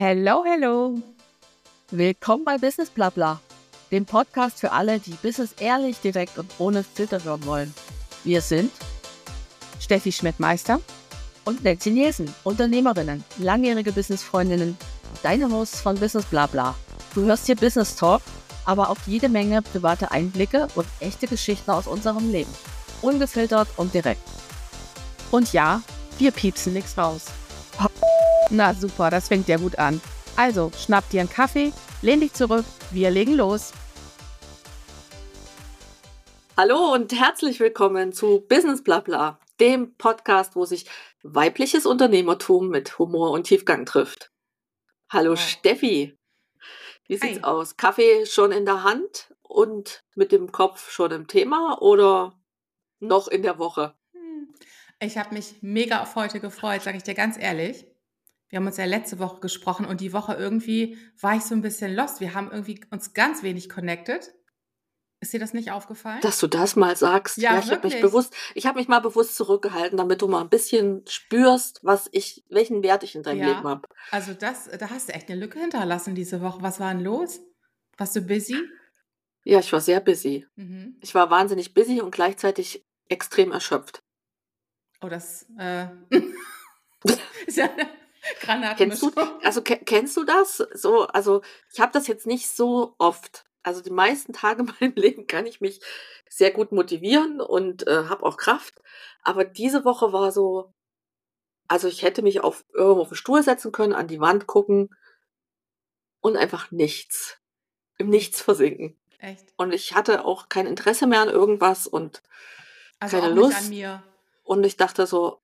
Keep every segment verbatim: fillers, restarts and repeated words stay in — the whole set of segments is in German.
Hello, hello. Willkommen bei Business Blabla, dem Podcast für alle, die Business ehrlich, direkt und ohne Filter hören wollen. Wir sind Steffi Schmidt-Meister und Nancy Nielsen, Unternehmerinnen, langjährige Businessfreundinnen, deine Hosts von Business Blabla. Du hörst hier Business Talk, aber auch jede Menge private Einblicke und echte Geschichten aus unserem Leben. Ungefiltert und direkt. Und ja, wir piepsen nichts raus. Na super, das fängt ja gut an. Also, schnapp dir einen Kaffee, lehn dich zurück, wir legen los. Hallo und herzlich willkommen zu Business Blabla, dem Podcast, wo sich weibliches Unternehmertum mit Humor und Tiefgang trifft. Hallo Oh. Steffi, wie sieht's Hi. aus? Kaffee schon in der Hand und mit dem Kopf schon im Thema oder noch in der Woche? Hm. Ich habe mich mega auf heute gefreut, sage ich dir ganz ehrlich. Wir haben uns ja letzte Woche gesprochen und die Woche irgendwie war ich so ein bisschen lost. Wir haben irgendwie uns ganz wenig connected. Ist dir das nicht aufgefallen? Dass du das mal sagst. Ja, ich habe mich wirklich. bewusst, ich habe mich mal bewusst zurückgehalten, damit du mal ein bisschen spürst, was ich, welchen Wert ich in deinem Leben Ja, habe. also das, da hast du echt eine Lücke hinterlassen diese Woche. Was war denn los? Warst du busy? Ja, ich war sehr busy. Mhm. Ich war wahnsinnig busy und gleichzeitig extrem erschöpft. Oh, das äh, ist ja eine Kennst du, Granatenmischung. also ke kennst du das? So, also ich habe das jetzt nicht so oft. Also die meisten Tage in meinem Leben kann ich mich sehr gut motivieren und äh, habe auch Kraft. Aber diese Woche war so, also ich hätte mich auf irgendwo auf den Stuhl setzen können, an die Wand gucken und einfach nichts, im Nichts Nichts. versinken. Echt. Und ich hatte auch kein Interesse mehr an irgendwas und Also keine auch nicht an Lust. mir. Und ich dachte so,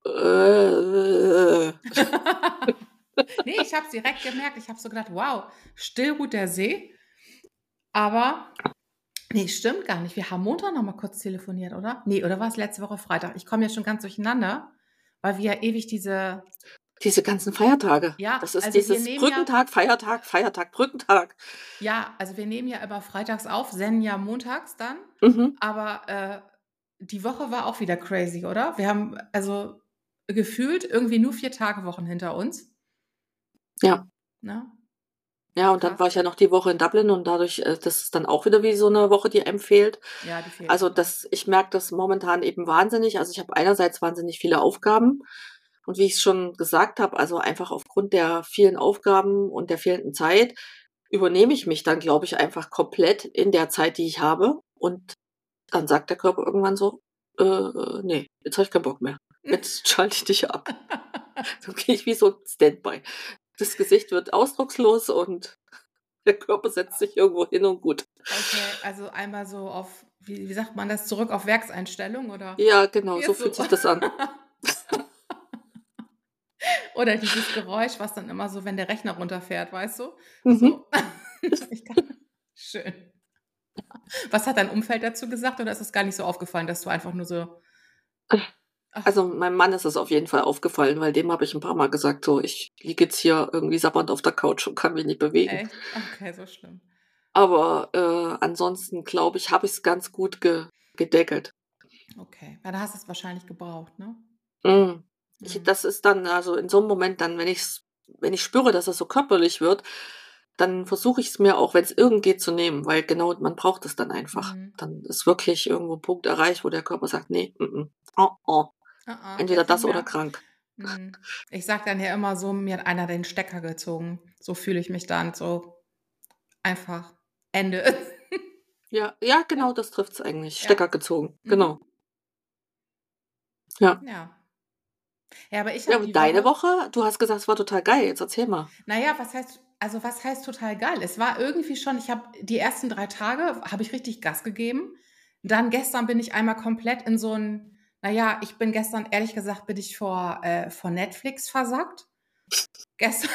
äh, Nee, ich habe es direkt gemerkt. Ich habe so gedacht, wow, still ruht der See. Aber nee, stimmt gar nicht. Wir haben Montag noch mal kurz telefoniert, oder? Nee, oder war es letzte Woche Freitag? Ich komme jetzt schon ganz durcheinander, weil wir ja ewig diese, diese ganzen Feiertage. ja, Das ist also wir dieses nehmen ja, Brückentag, Feiertag, Feiertag, Brückentag. ja, also wir nehmen ja immer freitags auf, senden ja montags dann. Mhm. Aber äh, die Woche war auch wieder crazy, oder? Wir haben also gefühlt irgendwie nur vier Tagewochen hinter uns. Ja. Ne? Ja, und dann Krass. war ich ja noch die Woche in Dublin und dadurch, äh, das ist dann auch wieder wie so eine Woche, die einem fehlt. Ja, die fehlt. Also das, ich merke das momentan eben wahnsinnig. Also ich habe einerseits wahnsinnig viele Aufgaben und wie ich es schon gesagt habe, also einfach aufgrund der vielen Aufgaben und der fehlenden Zeit übernehme ich mich dann, glaube ich, einfach komplett in der Zeit, die ich habe. Und dann sagt der Körper irgendwann so, äh, äh, nee, jetzt habe ich keinen Bock mehr. Jetzt schalte ich dich ab. So gehe ich wie so ein Standby. Das Gesicht wird ausdruckslos und der Körper setzt sich irgendwo hin und gut. Okay, also einmal so auf, wie, wie sagt man das, zurück auf Werkseinstellung oder? Ja, genau, Wie so ist fühlt so? sich das an. Oder dieses Geräusch, was dann immer so, wenn der Rechner runterfährt, weißt du? Mhm. So. Ich kann, schön. Was hat dein Umfeld dazu gesagt oder ist es gar nicht so aufgefallen, dass du einfach nur so, ach, Also meinem Mann ist es auf jeden Fall aufgefallen, weil dem habe ich ein paar Mal gesagt, so, ich liege jetzt hier irgendwie sabbernd auf der Couch und kann mich nicht bewegen. echt? Okay, so schlimm. Aber äh, ansonsten, glaube ich, habe ich es ganz gut ge gedeckelt. Okay, ja, da hast du es wahrscheinlich gebraucht, ne? Mhm. Ich, Mhm. das ist dann, also in so einem Moment dann, wenn ich's, wenn ich spüre, dass es so körperlich wird, dann versuche ich es mir auch, wenn es irgend geht, zu nehmen, weil genau, man braucht es dann einfach. Mhm. Dann ist wirklich irgendwo ein Punkt erreicht, wo der Körper sagt, nee, mm, mm, oh, oh. Ah, ah, Entweder jetzt nicht das oder mehr. krank. Mhm. Ich sag dann ja immer so, mir hat einer den Stecker gezogen. So fühle ich mich dann, so einfach Ende. Ja, ja, Ja, genau, das trifft's eigentlich. ja. Stecker gezogen, Mhm. genau. Ja. Ja. Ja, aber ich Ja, habe und die deine Woche, Woche? Du hast gesagt, es war total geil. Jetzt erzähl mal. naja, was heißt, also was heißt total geil? Es war irgendwie schon, ich habe die ersten drei Tage, habe ich richtig Gas gegeben. Dann gestern bin ich einmal komplett in so ein, naja, ich bin gestern, ehrlich gesagt, bin ich vor, äh, vor Netflix versackt. Gestern,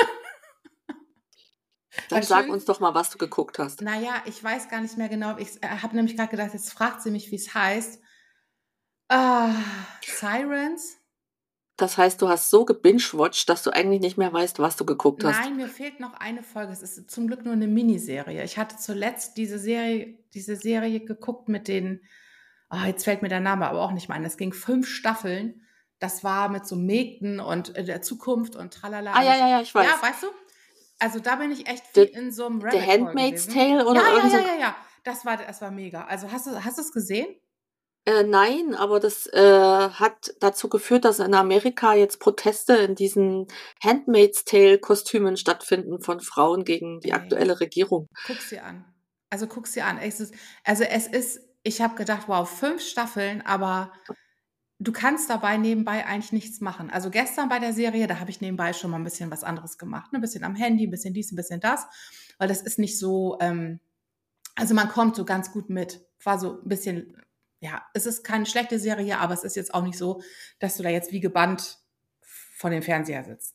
Dann weil sag schön, uns doch mal, was du geguckt hast. naja, ich weiß gar nicht mehr genau. Ich äh, habe nämlich gerade gedacht, jetzt fragt sie mich, wie es heißt. Ah, Sirens? Das heißt, du hast so gebingewatcht, dass du eigentlich nicht mehr weißt, was du geguckt hast. Nein, mir fehlt noch eine Folge. Es ist zum Glück nur eine Miniserie. Ich hatte zuletzt diese Serie, diese Serie geguckt mit den, ah, jetzt fällt mir der Name aber auch nicht mehr ein. Es ging fünf Staffeln. Das war mit so Mägden und äh, der Zukunft und tralala. Ah, ja, Und ja, ja, ich weiß. ja, weißt du? Also da bin ich echt viel The, in so einem The Rabbit Hole Handmaid's gewesen. Tale oder Ja, ja, irgend so ja, ein... ja, ja. Das war, das war mega. Also hast du, hast du es gesehen? Äh, nein, aber das äh, hat dazu geführt, dass in Amerika jetzt Proteste in diesen Handmaid's Tale-Kostümen stattfinden von Frauen gegen die Ey, aktuelle Regierung. guck's dir an. Also guck's dir an. Es ist, also es ist, ich habe gedacht, wow, fünf Staffeln, aber du kannst dabei nebenbei eigentlich nichts machen. Also gestern bei der Serie, da habe ich nebenbei schon mal ein bisschen was anderes gemacht. Ne? Ein bisschen am Handy, ein bisschen dies, ein bisschen das. Weil das ist nicht so, ähm, also man kommt so ganz gut mit. War so ein bisschen, ja, es ist keine schlechte Serie, aber es ist jetzt auch nicht so, dass du da jetzt wie gebannt vor dem Fernseher sitzt.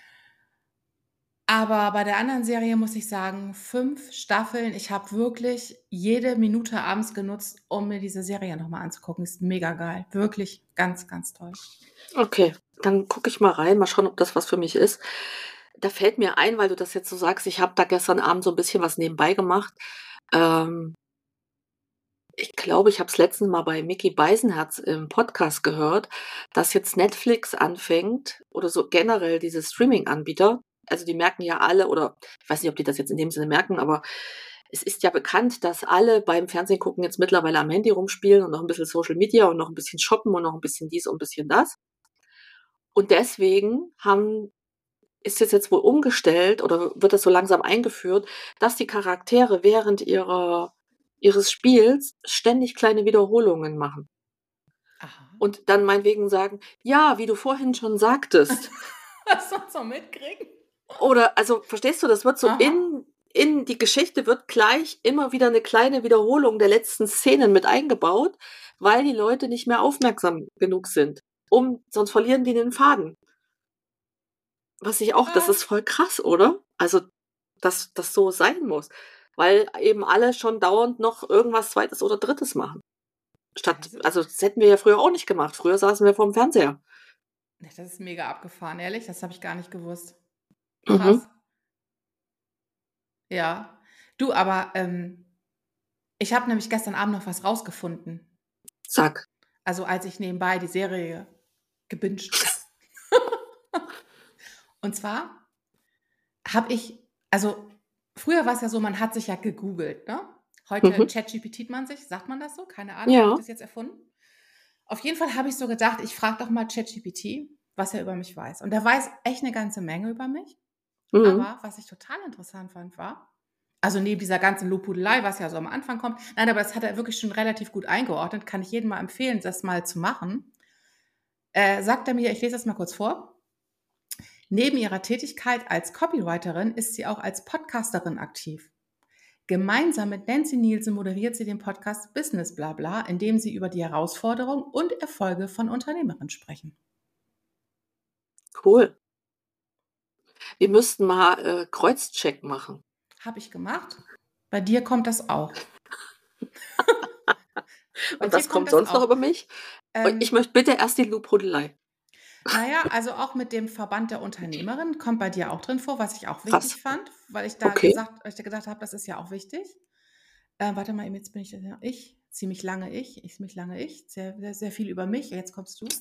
Aber bei der anderen Serie muss ich sagen, fünf Staffeln. Ich habe wirklich jede Minute abends genutzt, um mir diese Serie nochmal anzugucken. Ist mega geil. Wirklich ganz, ganz toll. Okay, dann gucke ich mal rein, mal schauen, ob das was für mich ist. Da fällt mir ein, weil du das jetzt so sagst, ich habe da gestern Abend so ein bisschen was nebenbei gemacht. Ähm, ich glaube, ich habe es letztens mal bei Micky Beisenherz im Podcast gehört, dass jetzt Netflix anfängt oder so generell diese Streaming-Anbieter, also die merken ja alle, oder ich weiß nicht, ob die das jetzt in dem Sinne merken, aber es ist ja bekannt, dass alle beim Fernsehen gucken jetzt mittlerweile am Handy rumspielen und noch ein bisschen Social Media und noch ein bisschen shoppen und noch ein bisschen dies und ein bisschen das. Und deswegen haben, ist es jetzt wohl umgestellt oder wird das so langsam eingeführt, dass die Charaktere während ihrer, ihres Spiels ständig kleine Wiederholungen machen. Aha. Und dann meinetwegen sagen, ja, wie du vorhin schon sagtest. Was soll so mitkriegen? Oder, also, verstehst du, das wird so Aha. in, in die Geschichte wird gleich immer wieder eine kleine Wiederholung der letzten Szenen mit eingebaut, weil die Leute nicht mehr aufmerksam genug sind. Um, sonst verlieren die den Faden. Was ich auch, das Was? ist voll krass, oder? Also, dass das so sein muss. Weil eben alle schon dauernd noch irgendwas Zweites oder Drittes machen. Statt, Also, also das hätten wir ja früher auch nicht gemacht. Früher saßen wir vorm Fernseher. ne, das ist mega abgefahren, ehrlich. Das habe ich gar nicht gewusst. Mhm. Krass. Ja. Du, aber ähm, ich habe nämlich gestern Abend noch was rausgefunden. Sag. Also als ich nebenbei die Serie gebinged habe. Und zwar habe ich, also früher war es ja so, man hat sich ja gegoogelt, ne? Heute Mhm. ChatGPT man sich, sagt man das so? Keine Ahnung, habe ich Ja. das jetzt erfunden? Auf jeden Fall habe ich so gedacht, ich frage doch mal ChatGPT, was er über mich weiß. Und er weiß echt eine ganze Menge über mich. Mhm. Aber was ich total interessant fand, war, also neben dieser ganzen Lobhudelei, was ja so am Anfang kommt, nein, aber das hat er wirklich schon relativ gut eingeordnet, kann ich jedem mal empfehlen, das mal zu machen. Äh, sagt er mir, ich lese das mal kurz vor. Neben ihrer Tätigkeit als Copywriterin ist sie auch als Podcasterin aktiv. Gemeinsam mit Nancy Nielsen moderiert sie den Podcast Business Blabla, in dem sie über die Herausforderungen und Erfolge von Unternehmerinnen sprechen. Cool. Wir müssten mal äh, Kreuzcheck machen. Habe ich gemacht. Bei dir kommt das auch. Bei Und dir was kommt das sonst noch auch. über mich? Ähm, Ich möchte bitte erst die Lobhudelei. Naja, also auch mit dem Verband der Unternehmerinnen kommt bei dir auch drin vor, was ich auch Krass. wichtig fand, weil ich da Okay. gesagt, weil ich da gedacht habe, das ist ja auch wichtig. Äh, warte mal, eben, jetzt bin ich ja ich, ziemlich lange ich, ich ziemlich lange ich, sehr, sehr, sehr viel über mich. Jetzt kommst du.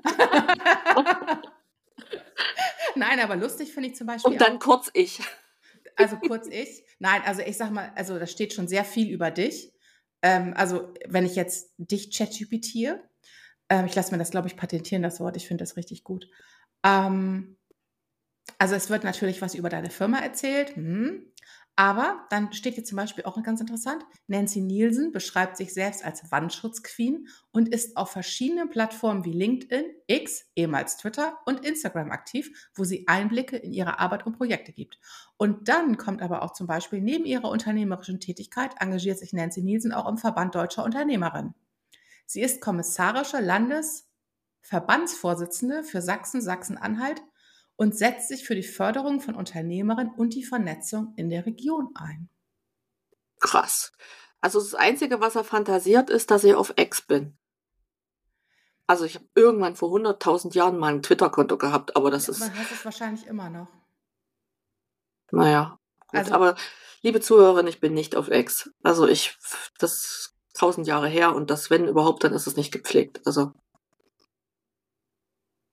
Nein, aber lustig finde ich zum Beispiel Und dann auch, kurz ich. also kurz ich. Nein, also ich sag mal, also da steht schon sehr viel über dich. Ähm, also wenn ich jetzt dich ChatGPTiere, ähm, ich lasse mir das, glaube ich, patentieren, das Wort. Ich finde das richtig gut. Ähm, also es wird natürlich was über deine Firma erzählt, hm. Aber dann steht hier zum Beispiel auch ganz interessant, Nancy Nielsen beschreibt sich selbst als Wandschutzqueen und ist auf verschiedenen Plattformen wie LinkedIn, X, ehemals Twitter und Instagram aktiv, wo sie Einblicke in ihre Arbeit und Projekte gibt. Und dann kommt aber auch zum Beispiel, neben ihrer unternehmerischen Tätigkeit engagiert sich Nancy Nielsen auch im Verband Deutscher Unternehmerinnen. Sie ist kommissarische Landesverbandsvorsitzende für Sachsen, Sachsen-Anhalt und setzt sich für die Förderung von Unternehmerinnen und die Vernetzung in der Region ein. Krass. Also das Einzige, was er fantasiert, ist, dass ich auf X bin. Also ich habe irgendwann vor hunderttausend Jahren mal ein Twitter-Konto gehabt, aber das Ja, ist, man hast es wahrscheinlich immer noch. naja, gut. Also, Aber liebe Zuhörerin, ich bin nicht auf X. Also ich, das ist tausend Jahre her und das, wenn überhaupt, dann ist es nicht gepflegt. Also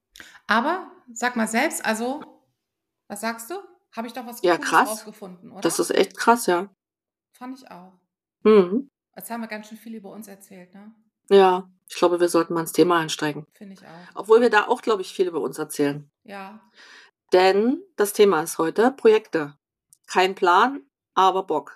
Aber sag mal selbst, also, was sagst du? Habe ich doch was Ja, Cooles krass. rausgefunden, Das oder? ist echt krass, ja. Fand ich auch. Mhm. Jetzt haben wir ganz schön viel über uns erzählt, ne? Ja, ich glaube, wir sollten mal ins Thema einsteigen. Finde ich auch. Obwohl wir da auch, glaube ich, viel über uns erzählen. Ja. Denn das Thema ist heute Projekte. Kein Plan, aber Bock.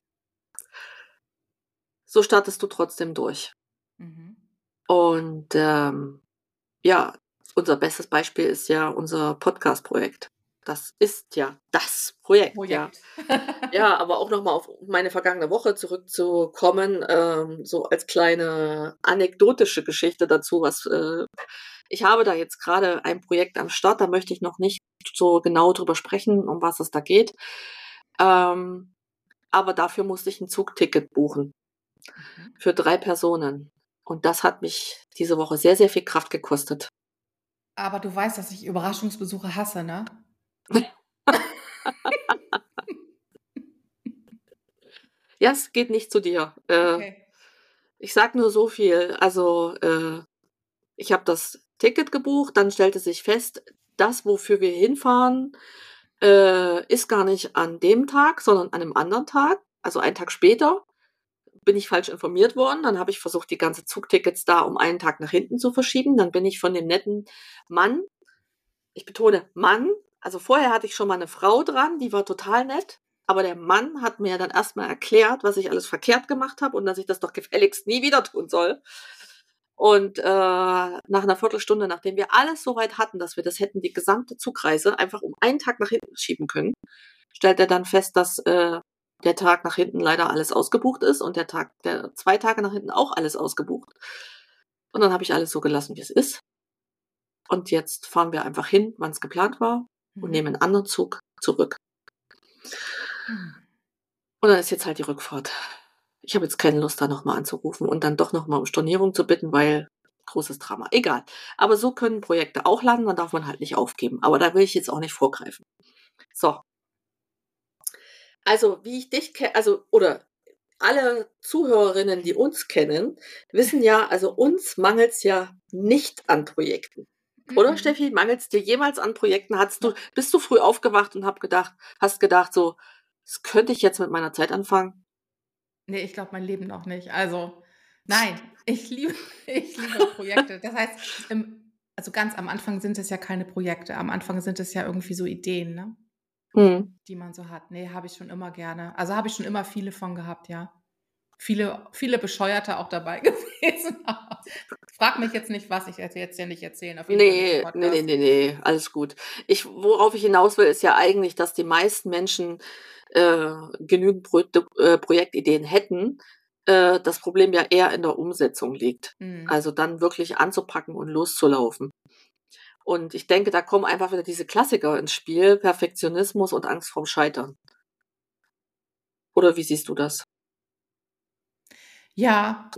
So startest du trotzdem durch. Mhm. Und ähm, ja, unser bestes Beispiel ist ja unser Podcast-Projekt. Das ist ja das Projekt, ja. Projekt. Ja, aber auch nochmal auf meine vergangene Woche zurückzukommen, ähm, so als kleine anekdotische Geschichte dazu, was äh, ich habe da jetzt gerade ein Projekt am Start, da möchte ich noch nicht so genau drüber sprechen, um was es da geht. Ähm, aber dafür musste ich ein Zugticket buchen Mhm. für drei Personen. Und das hat mich diese Woche sehr, sehr viel Kraft gekostet. Aber du weißt, dass ich Überraschungsbesuche hasse, ne? Ja, es geht nicht zu dir. Äh, Okay. ich sag nur so viel. Also, äh, ich habe das Ticket gebucht, dann stellte sich fest, das, wofür wir hinfahren, äh, ist gar nicht an dem Tag, sondern an einem anderen Tag. Also einen Tag später bin ich falsch informiert worden. Dann habe ich versucht, die ganze Zugtickets da um einen Tag nach hinten zu verschieben. Dann bin ich von dem netten Mann, ich betone Mann, also vorher hatte ich schon mal eine Frau dran, die war total nett. Aber der Mann hat mir dann erstmal erklärt, was ich alles verkehrt gemacht habe und dass ich das doch gefälligst nie wieder tun soll. Und äh, nach einer Viertelstunde, nachdem wir alles so weit hatten, dass wir das hätten, die gesamte Zugreise einfach um einen Tag nach hinten schieben können, stellt er dann fest, dass äh, der Tag nach hinten leider alles ausgebucht ist und der Tag, der zwei Tage nach hinten auch alles ausgebucht. Und dann habe ich alles so gelassen, wie es ist. Und jetzt fahren wir einfach hin, wann es geplant war, und Mhm. nehmen einen anderen Zug zurück. Hm. Und dann ist jetzt halt die Rückfahrt. Ich habe jetzt keine Lust, da nochmal anzurufen und dann doch nochmal um Stornierung zu bitten, weil großes Drama. Egal. Aber so können Projekte auch landen, dann darf man halt nicht aufgeben. Aber da will ich jetzt auch nicht vorgreifen. So. Also, wie ich dich kenne, also, oder alle Zuhörerinnen, die uns kennen, wissen ja, also uns mangelt es ja nicht an Projekten. Oder Mhm. Steffi, mangelt es dir jemals an Projekten? Hattest du, bist du früh aufgewacht und hab gedacht, hast gedacht, so, das könnte ich jetzt mit meiner Zeit anfangen? Nee, ich glaube mein Leben noch nicht. Also, nein, ich liebe ich liebe Projekte. Das heißt, im also ganz am Anfang sind es ja keine Projekte. Am Anfang sind es ja irgendwie so Ideen, ne, Hm. die man so hat. Ne, habe ich schon immer gerne. Also, habe ich schon immer viele von gehabt, ja. Viele viele Bescheuerte auch dabei gewesen. Frag mich jetzt nicht was, ich werde jetzt ja nicht erzählen, auf jeden Fall nicht im Nee, nee, nee, Podcast. nee, nee, alles gut. Ich, worauf ich hinaus will, ist ja eigentlich, dass die meisten Menschen äh, genügend Pro äh, Projektideen hätten. Äh, das Problem ja eher in der Umsetzung liegt. Mhm. Also dann wirklich anzupacken und loszulaufen. Und ich denke, da kommen einfach wieder diese Klassiker ins Spiel, Perfektionismus und Angst vorm Scheitern. Oder wie siehst du das? Ja,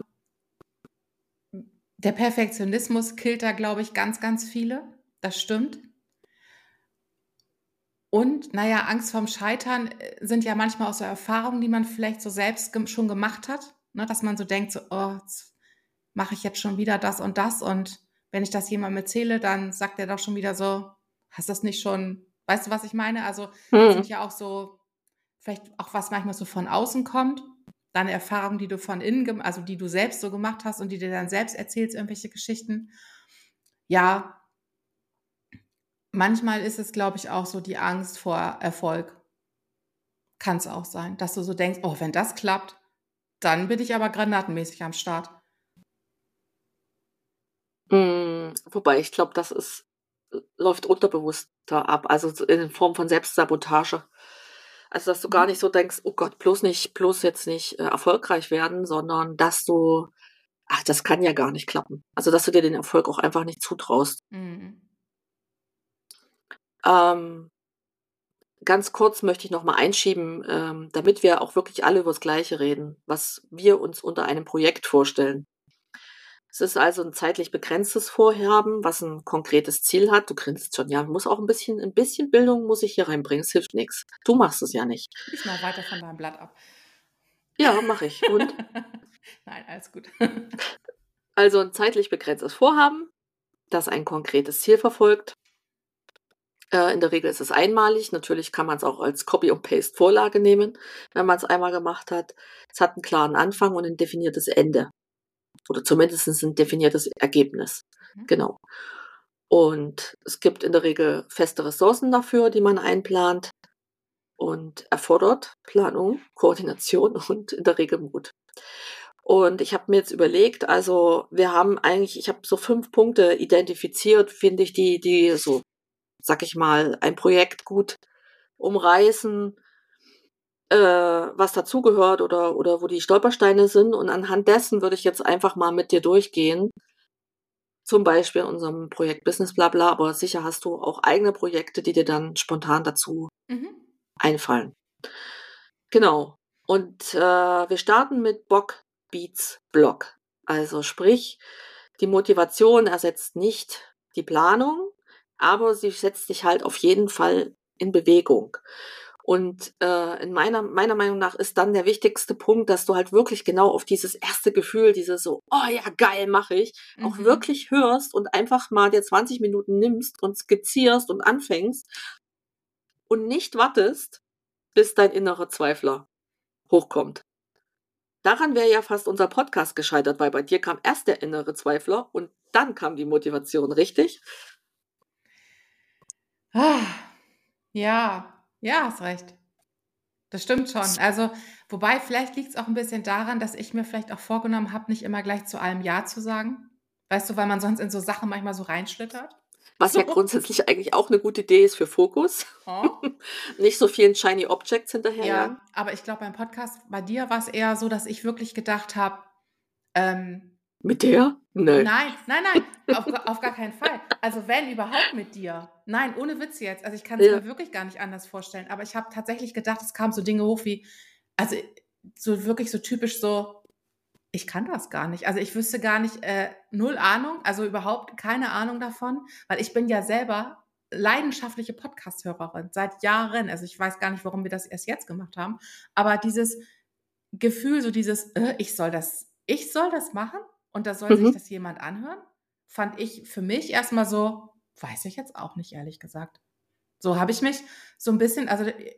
der Perfektionismus killt da, glaube ich, ganz, ganz viele. Das stimmt. Und, na ja, Angst vorm Scheitern, äh, sind ja manchmal auch so Erfahrungen, die man vielleicht so selbst gem schon gemacht hat, ne, dass man so denkt, so: „Oh, jetzt mache ich jetzt schon wieder das und das und wenn ich das jemandem erzähle, dann sagt er doch schon wieder so: „Hast das nicht schon“, weißt du, was ich meine? Also, das sind Hm. ja auch so vielleicht auch was manchmal so von außen kommt, deine Erfahrungen, die du von innen gem also, die du selbst so gemacht hast und die dir dann selbst erzählst, irgendwelche Geschichten. Ja, manchmal ist es, glaube ich, auch so die Angst vor Erfolg. Kann es auch sein, dass du so denkst: „Oh, wenn das klappt, dann bin ich aber granatenmäßig am Start.“ Hm, wobei ich glaube, das ist äh, läuft unterbewusster ab, also so in Form von Selbstsabotage. Also, dass du gar Mhm. nicht so denkst: „Oh Gott, bloß nicht bloß jetzt nicht, äh, erfolgreich werden“, sondern dass du: „Ach, das kann ja gar nicht klappen.“ Also, dass du dir den Erfolg auch einfach nicht zutraust. Mhm. Ähm, ganz kurz möchte ich noch mal einschieben, ähm, damit wir auch wirklich alle über das Gleiche reden, was wir uns unter einem Projekt vorstellen. Es ist also 'n zeitlich begrenztes Vorhaben, was 'n konkretes Ziel hat. Du grinst schon, ja, muss auch 'n bisschen 'n bisschen Bildung muss ich hier reinbringen, es hilft nix. Du machst es ja nicht. Lies mal weiter von deinem Blatt ab. Ja, mache ich. Und? Nein, alles gut. Also 'n zeitlich begrenztes Vorhaben, das ein konkretes Ziel verfolgt. Äh, in der Regel ist es einmalig. Natürlich kann man es auch als Copy- und Paste-Vorlage nehmen, wenn man es einmal gemacht hat. Es hat einen klaren Anfang und ein definiertes Ende. Oder zumindest ein definiertes Ergebnis. Mhm. Genau. Und es gibt in der Regel feste Ressourcen dafür, die man einplant und erfordert Planung, Koordination und in der Regel Mut. Und ich habe mir jetzt überlegt, also wir haben eigentlich, ich habe so fünf Punkte identifiziert, finde ich, die, die so, sag ich mal, ein Projekt gut umreißen, äh, was dazugehört oder, oder wo die Stolpersteine sind. Und anhand dessen würde ich jetzt einfach mal mit dir durchgehen. Zum Beispiel in unserem Projekt Business Blabla, aber sicher hast du auch eigene Projekte, die dir dann spontan dazu Mhm. einfallen. Genau. Und äh, wir starten mit Bock Beats Block. Also sprich, die Motivation ersetzt nicht die Planung, aber sie setzt dich halt auf jeden Fall in Bewegung. Und äh, in meiner, meiner Meinung nach ist dann der wichtigste Punkt, dass du halt wirklich genau auf dieses erste Gefühl, dieses so, oh ja, geil, mache ich, auch Mhm. wirklich hörst und einfach mal dir zwanzig Minuten nimmst und skizzierst und anfängst und nicht wartest, bis dein innerer Zweifler hochkommt. Daran wäre ja fast unser Podcast gescheitert, weil bei dir kam erst der innere Zweifler und dann kam die Motivation, richtig? Ah, ja, ja, hast recht. Das stimmt schon. Also, wobei vielleicht liegt es auch ein bisschen daran, dass ich mir vielleicht auch vorgenommen habe, nicht immer gleich zu allem Ja zu sagen. Weißt du, weil man sonst in so Sachen manchmal so reinschlittert. Was ja So. grundsätzlich eigentlich auch eine gute Idee ist für Fokus. Oh. Nicht so vielen Shiny Objects hinterherjagen. Ja, aber ich glaube, beim Podcast bei dir war es eher so, dass ich wirklich gedacht habe, ähm, Mit der? Nö. nein, nein, nein, auf, ga- auf gar keinen Fall. Also wenn überhaupt mit dir. Nein, ohne Witz jetzt. Also ich kann es Ja. mir wirklich gar nicht anders vorstellen. Aber ich habe tatsächlich gedacht, es kamen so Dinge hoch wie, also so wirklich so typisch so, ich kann das gar nicht. Also ich wüsste gar nicht, äh, null Ahnung, also überhaupt keine Ahnung davon, weil ich bin ja selber leidenschaftliche Podcast-Hörerin seit Jahren. Also ich weiß gar nicht, warum wir das erst jetzt gemacht haben. Aber dieses Gefühl, so dieses, äh, ich soll das, ich soll das machen und da soll sich Mhm. das jemand anhören, fand ich für mich erstmal so, weiß ich jetzt auch nicht, ehrlich gesagt. So habe ich mich so ein bisschen, also äh,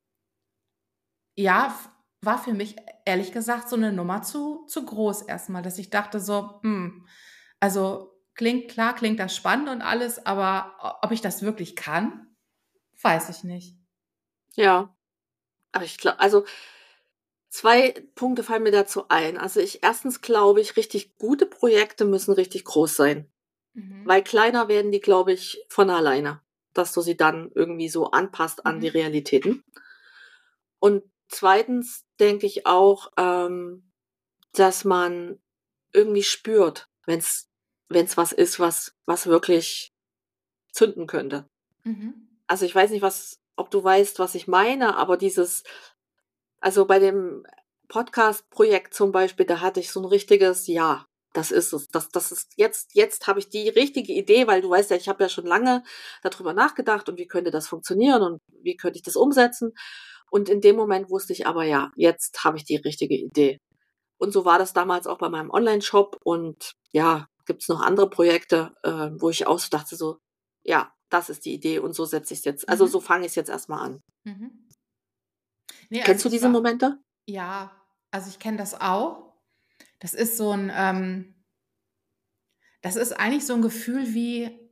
ja, f- war für mich ehrlich gesagt so eine Nummer zu, zu groß erstmal, dass ich dachte so, hm, also klingt klar, klingt das spannend und alles, aber o- ob ich das wirklich kann, weiß ich nicht. Ja. Aber ich glaube, also zwei Punkte fallen mir dazu ein. Also ich erstens glaube ich, richtig gute Projekte müssen richtig groß sein. Mhm. Weil kleiner werden die, glaube ich, von alleine, dass du sie dann irgendwie so anpasst an die Mhm. Realitäten. Und zweitens denke ich auch, ähm, dass man irgendwie spürt, wenn's wenn's was ist, was was wirklich zünden könnte. Mhm. Also, ich weiß nicht, was ob du weißt, was ich meine, aber dieses also, bei dem Podcast-Projekt zum Beispiel, da hatte ich so 'n richtiges: „Ja, das ist es. Das das ist jetzt jetzt habe ich die richtige Idee“, weil du weißt ja, ich habe ja schon lange da drüber nachgedacht und wie könnte das funktionieren und wie könnte ich das umsetzen? Und in dem Moment wusste ich aber: „Ja, jetzt habe ich die richtige Idee.“ Und so war das damals auch bei meinem Onlineshop und ja, gibt's noch andere Projekte, äh, wo ich auch so dachte so: „Ja, das ist die Idee und so setze ich's jetzt also, so Mhm. fange ich's jetzt erst mal an.“ Mhm. Ne, also Kennst du ich diese war, Momente? ja, also ich kenne das auch. Das ist so 'n, ähm das ist eigentlich so 'n Gefühl wie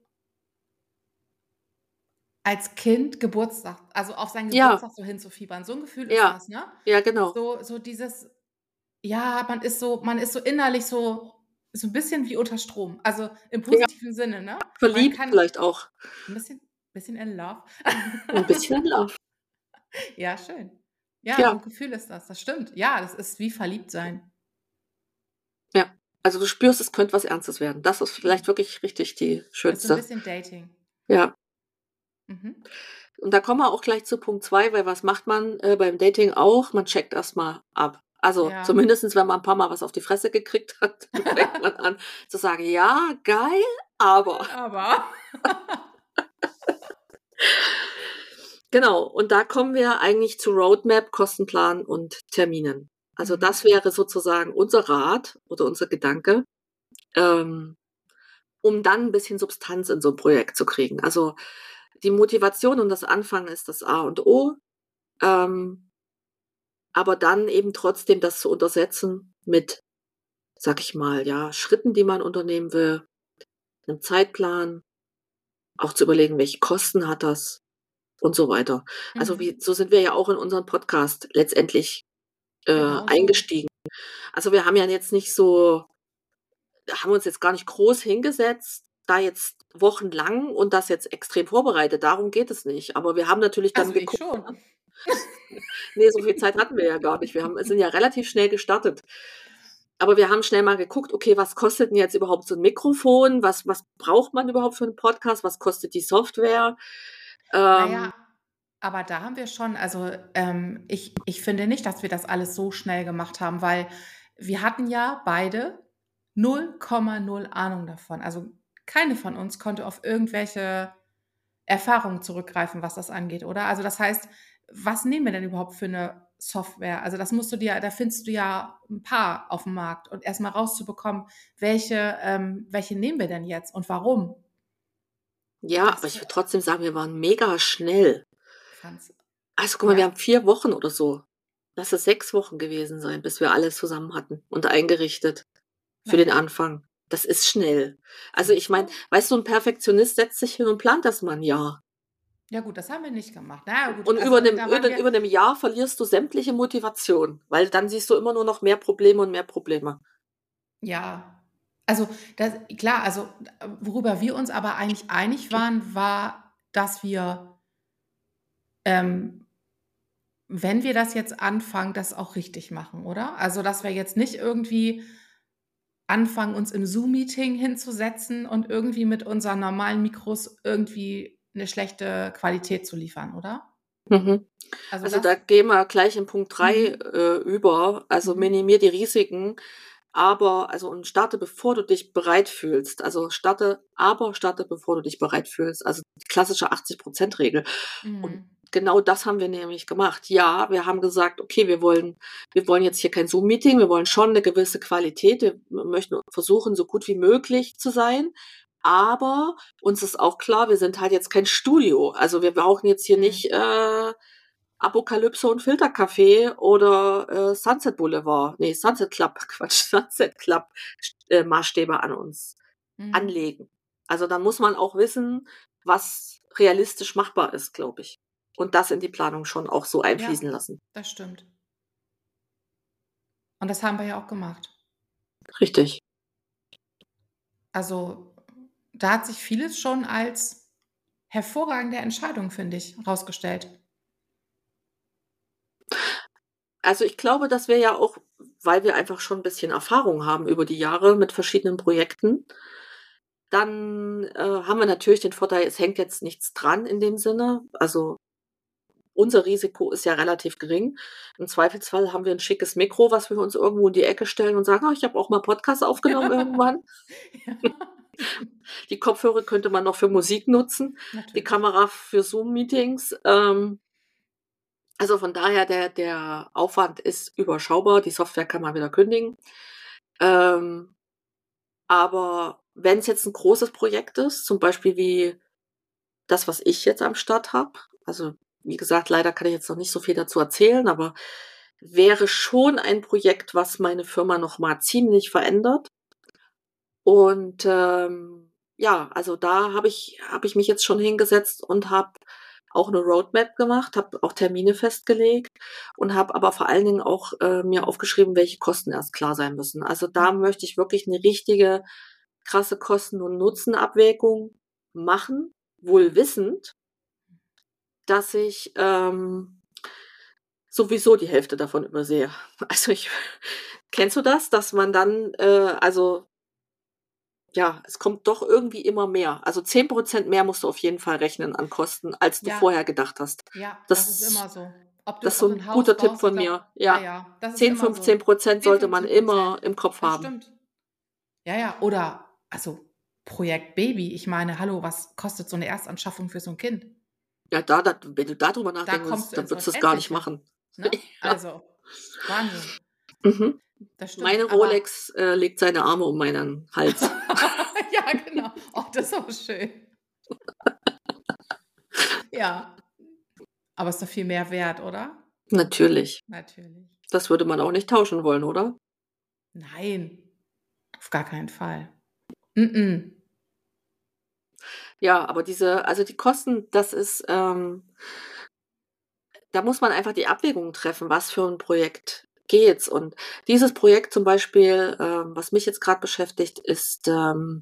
als Kind Geburtstag, also auf seinen Ja, Geburtstag so hinzufiebern. So 'n Gefühl ist ja, das, ne? ja, genau. So so dieses, ja, man ist so man ist so innerlich so so 'n bisschen wie unter Strom, also im Ja, positiven Sinne, ne? Man verliebt kann vielleicht auch. 'n bisschen bisschen in Love. 'N bisschen in Love. Ja, schön. Ja, so 'n Ja, Gefühl ist das. Das stimmt. Ja, das ist wie verliebt sein. ja. Also, du spürst, es könnte was Ernstes werden. Das ist vielleicht Mhm. wirklich richtig die Ist so 'n schönste bisschen Dating. ja. Mhm. Und da kommen wir auch gleich zu Punkt zwei, weil was macht man, äh, beim Dating auch? Man checkt erst mal ab. Also, Ja. zumindestens, wenn man 'n paarmal was auf die Fresse gekriegt hat, dann fängt man an zu sagen: „Ja, geil, aber.“ Aber Genau, und da kommen wir eigentlich zu Roadmap, Kostenplan und Terminen. Also, Mhm. das wäre sozusagen unser Rat oder unser Gedanke, ähm, um dann 'n bisschen Substanz in so 'n Projekt zu kriegen. Also, die Motivation und das Anfangen ist das A und O. Ähm, aber dann eben trotzdem das zu untersetzen mit, sag ich mal, ja, Schritten, die man unternehmen will, einem Zeitplan, auch zu überlegen, welche Kosten hat das und so weiter. Also Mhm. wie, so sind wir ja auch in unseren Podcast letztendlich äh, Genau so. eingestiegen. Also wir haben ja jetzt nicht so, haben uns jetzt gar nicht groß hingesetzt, da jetzt wochenlang und das jetzt extrem vorbereitet. Darum geht es nicht. Aber wir haben natürlich dann Also ich geguckt, schon. nee, so viel Zeit hatten wir ja gar nicht. Wir haben, sind ja relativ schnell gestartet. Aber wir haben schnell mal geguckt, okay, was kostet denn jetzt überhaupt so ein Mikrofon? Was, was braucht man überhaupt für einen Podcast? Was kostet die Software? Ähm, Naja, aber da haben wir schon, also ähm, ich, ich finde nicht, dass wir das alles so schnell gemacht haben, weil wir hatten ja beide null Komma null Ahnung davon. Also keine von uns konnte auf irgendwelche Erfahrungen zurückgreifen, was das angeht, oder? Also das heißt, was nehmen wir denn überhaupt für eine Software? Also das musst du dir, da findest du ja ein paar auf dem Markt und erstmal rauszubekommen, welche, ähm, welche nehmen wir denn jetzt und warum? ja, aber Das ich würde trotzdem sagen, wir waren mega schnell. fand's, Also guck mal, wir ja, haben vier Wochen oder so. Lass es sechs Wochen gewesen sein, bis wir alles zusammen hatten und eingerichtet für den naja, Anfang. Das ist schnell. Also finde ich ich meine, auch. weißt du, ein Perfektionist setzt sich hin und plant das mal ein Jahr. Ja gut, das haben wir nicht gemacht. Na ja, gut, Und über also einem, da waren über, wir, über einem Jahr verlierst du sämtliche Motivation, weil dann siehst du immer nur noch mehr Probleme und mehr Probleme. ja, also das, klar, also worüber wir uns aber eigentlich einig waren, war, dass wir, ähm, wenn wir das jetzt anfangen, das auch richtig machen, oder? Also, dass wir jetzt nicht irgendwie anfangen, uns im Zoom-Meeting hinzusetzen und irgendwie mit unseren normalen Mikros irgendwie eine schlechte Qualität zu liefern, oder? Mhm. Also Also da das, gehen wir gleich in Punkt drei mhm, äh, über. Also mhm, minimier die Risiken, aber, also und starte, bevor du dich bereit fühlst. Also starte, aber starte, bevor du dich bereit fühlst. Also die klassische achtzig-Prozent-Regel. Und mhm, genau das haben wir nämlich gemacht. Ja, wir haben gesagt, okay, wir wollen, wir wollen jetzt hier kein Zoom-Meeting, wir wollen schon eine gewisse Qualität. Wir möchten versuchen, so gut wie möglich zu sein. Aber uns ist auch klar, wir sind halt jetzt kein Studio. Also wir brauchen jetzt hier mhm. nicht äh, Apokalypse und Filterkaffee oder äh, Sunset Boulevard, nee, Sunset Club, Quatsch, Sunset Club äh, Maßstäbe an uns Mhm. anlegen. Also da muss man auch wissen, was realistisch machbar ist, glaube ich. Und das in die Planung schon auch so Ja, einfließen lassen. das stimmt. Und das haben wir ja auch gemacht. Richtig. Also, da hat sich vieles schon als hervorragende Entscheidung, finde ich, rausgestellt. Also ich glaube, dass wir ja auch, weil wir einfach schon ein bisschen Erfahrung haben über die Jahre mit verschiedenen Projekten, dann äh, haben wir natürlich den Vorteil, es hängt jetzt nichts dran in dem Sinne. Also unser Risiko ist ja relativ gering. Im Zweifelsfall haben wir ein schickes Mikro, was wir uns irgendwo in die Ecke stellen und sagen: „Ah, ich habe auch mal Podcast aufgenommen irgendwann.“ Ja, Die Kopfhörer könnte man noch für Musik nutzen, die natürlich. Kamera für Zoom-Meetings. Ähm, also von daher, der der Aufwand ist überschaubar. Die Software kann man wieder kündigen. Ähm, aber wenn es jetzt ein großes Projekt ist, zum Beispiel wie das, was ich jetzt am Start habe, also, wie gesagt, leider kann ich jetzt noch nicht so viel dazu erzählen, aber wäre schon ein Projekt, was meine Firma noch mal ziemlich verändert. Und, ähm, ja, also da habe ich habe ich mich jetzt schon hingesetzt und habe auch 'ne Roadmap gemacht, habe auch Termine festgelegt und habe aber vor allen Dingen auch, äh, mir aufgeschrieben, welche Kosten erst klar sein müssen. Also, da Mhm. möchte ich wirklich 'ne richtige krasse Kosten und Nutzenabwägung machen, wohl wissend, dass ich, ähm, sowieso die Hälfte davon übersehe. Also, ich kennst du das, dass man dann, äh also ja, es kommt doch irgendwie immer mehr. Also zehn Prozent mehr musst du auf jeden Fall rechnen an Kosten, als du Ja, vorher gedacht hast. ja, das ist Das immer so. Ob das du ist so ob du 'n 'n Haus guter Tipp baust, ich von glaube, mir. ja, Ja, ja, das ist zehn, immer so. fünfzehn Prozent zehn, sollte man fünfzehn Prozent. immer im Kopf Das haben. stimmt. Ja, ja, oder also, Projekt Baby. Ich meine, hallo, was kostet so 'ne Erstanschaffung für so 'n Kind? Ja, da da wenn du da drüber Da nachdenken kommst würdest, du dann ins würdest du's gar nicht Unendliche, machen. ne? Ja. Also, Wahnsinn. Mhm. Das Meine stimmt, aber Rolex, äh, legt seine Arme um meinen Hals. ja, genau. Oh, das ist aber schön. Ja, aber ist doch viel mehr wert, oder? Natürlich. Natürlich. Das würde man auch nicht tauschen wollen, oder? Nein, auf gar keinen Fall. Mm-mm. Ja, aber diese also die Kosten, das ist, ähm da muss man einfach die Abwägung treffen, was für 'n Projekt geht's. Und dieses Projekt zum Beispiel, ähm, was mich jetzt grad beschäftigt, ist, ähm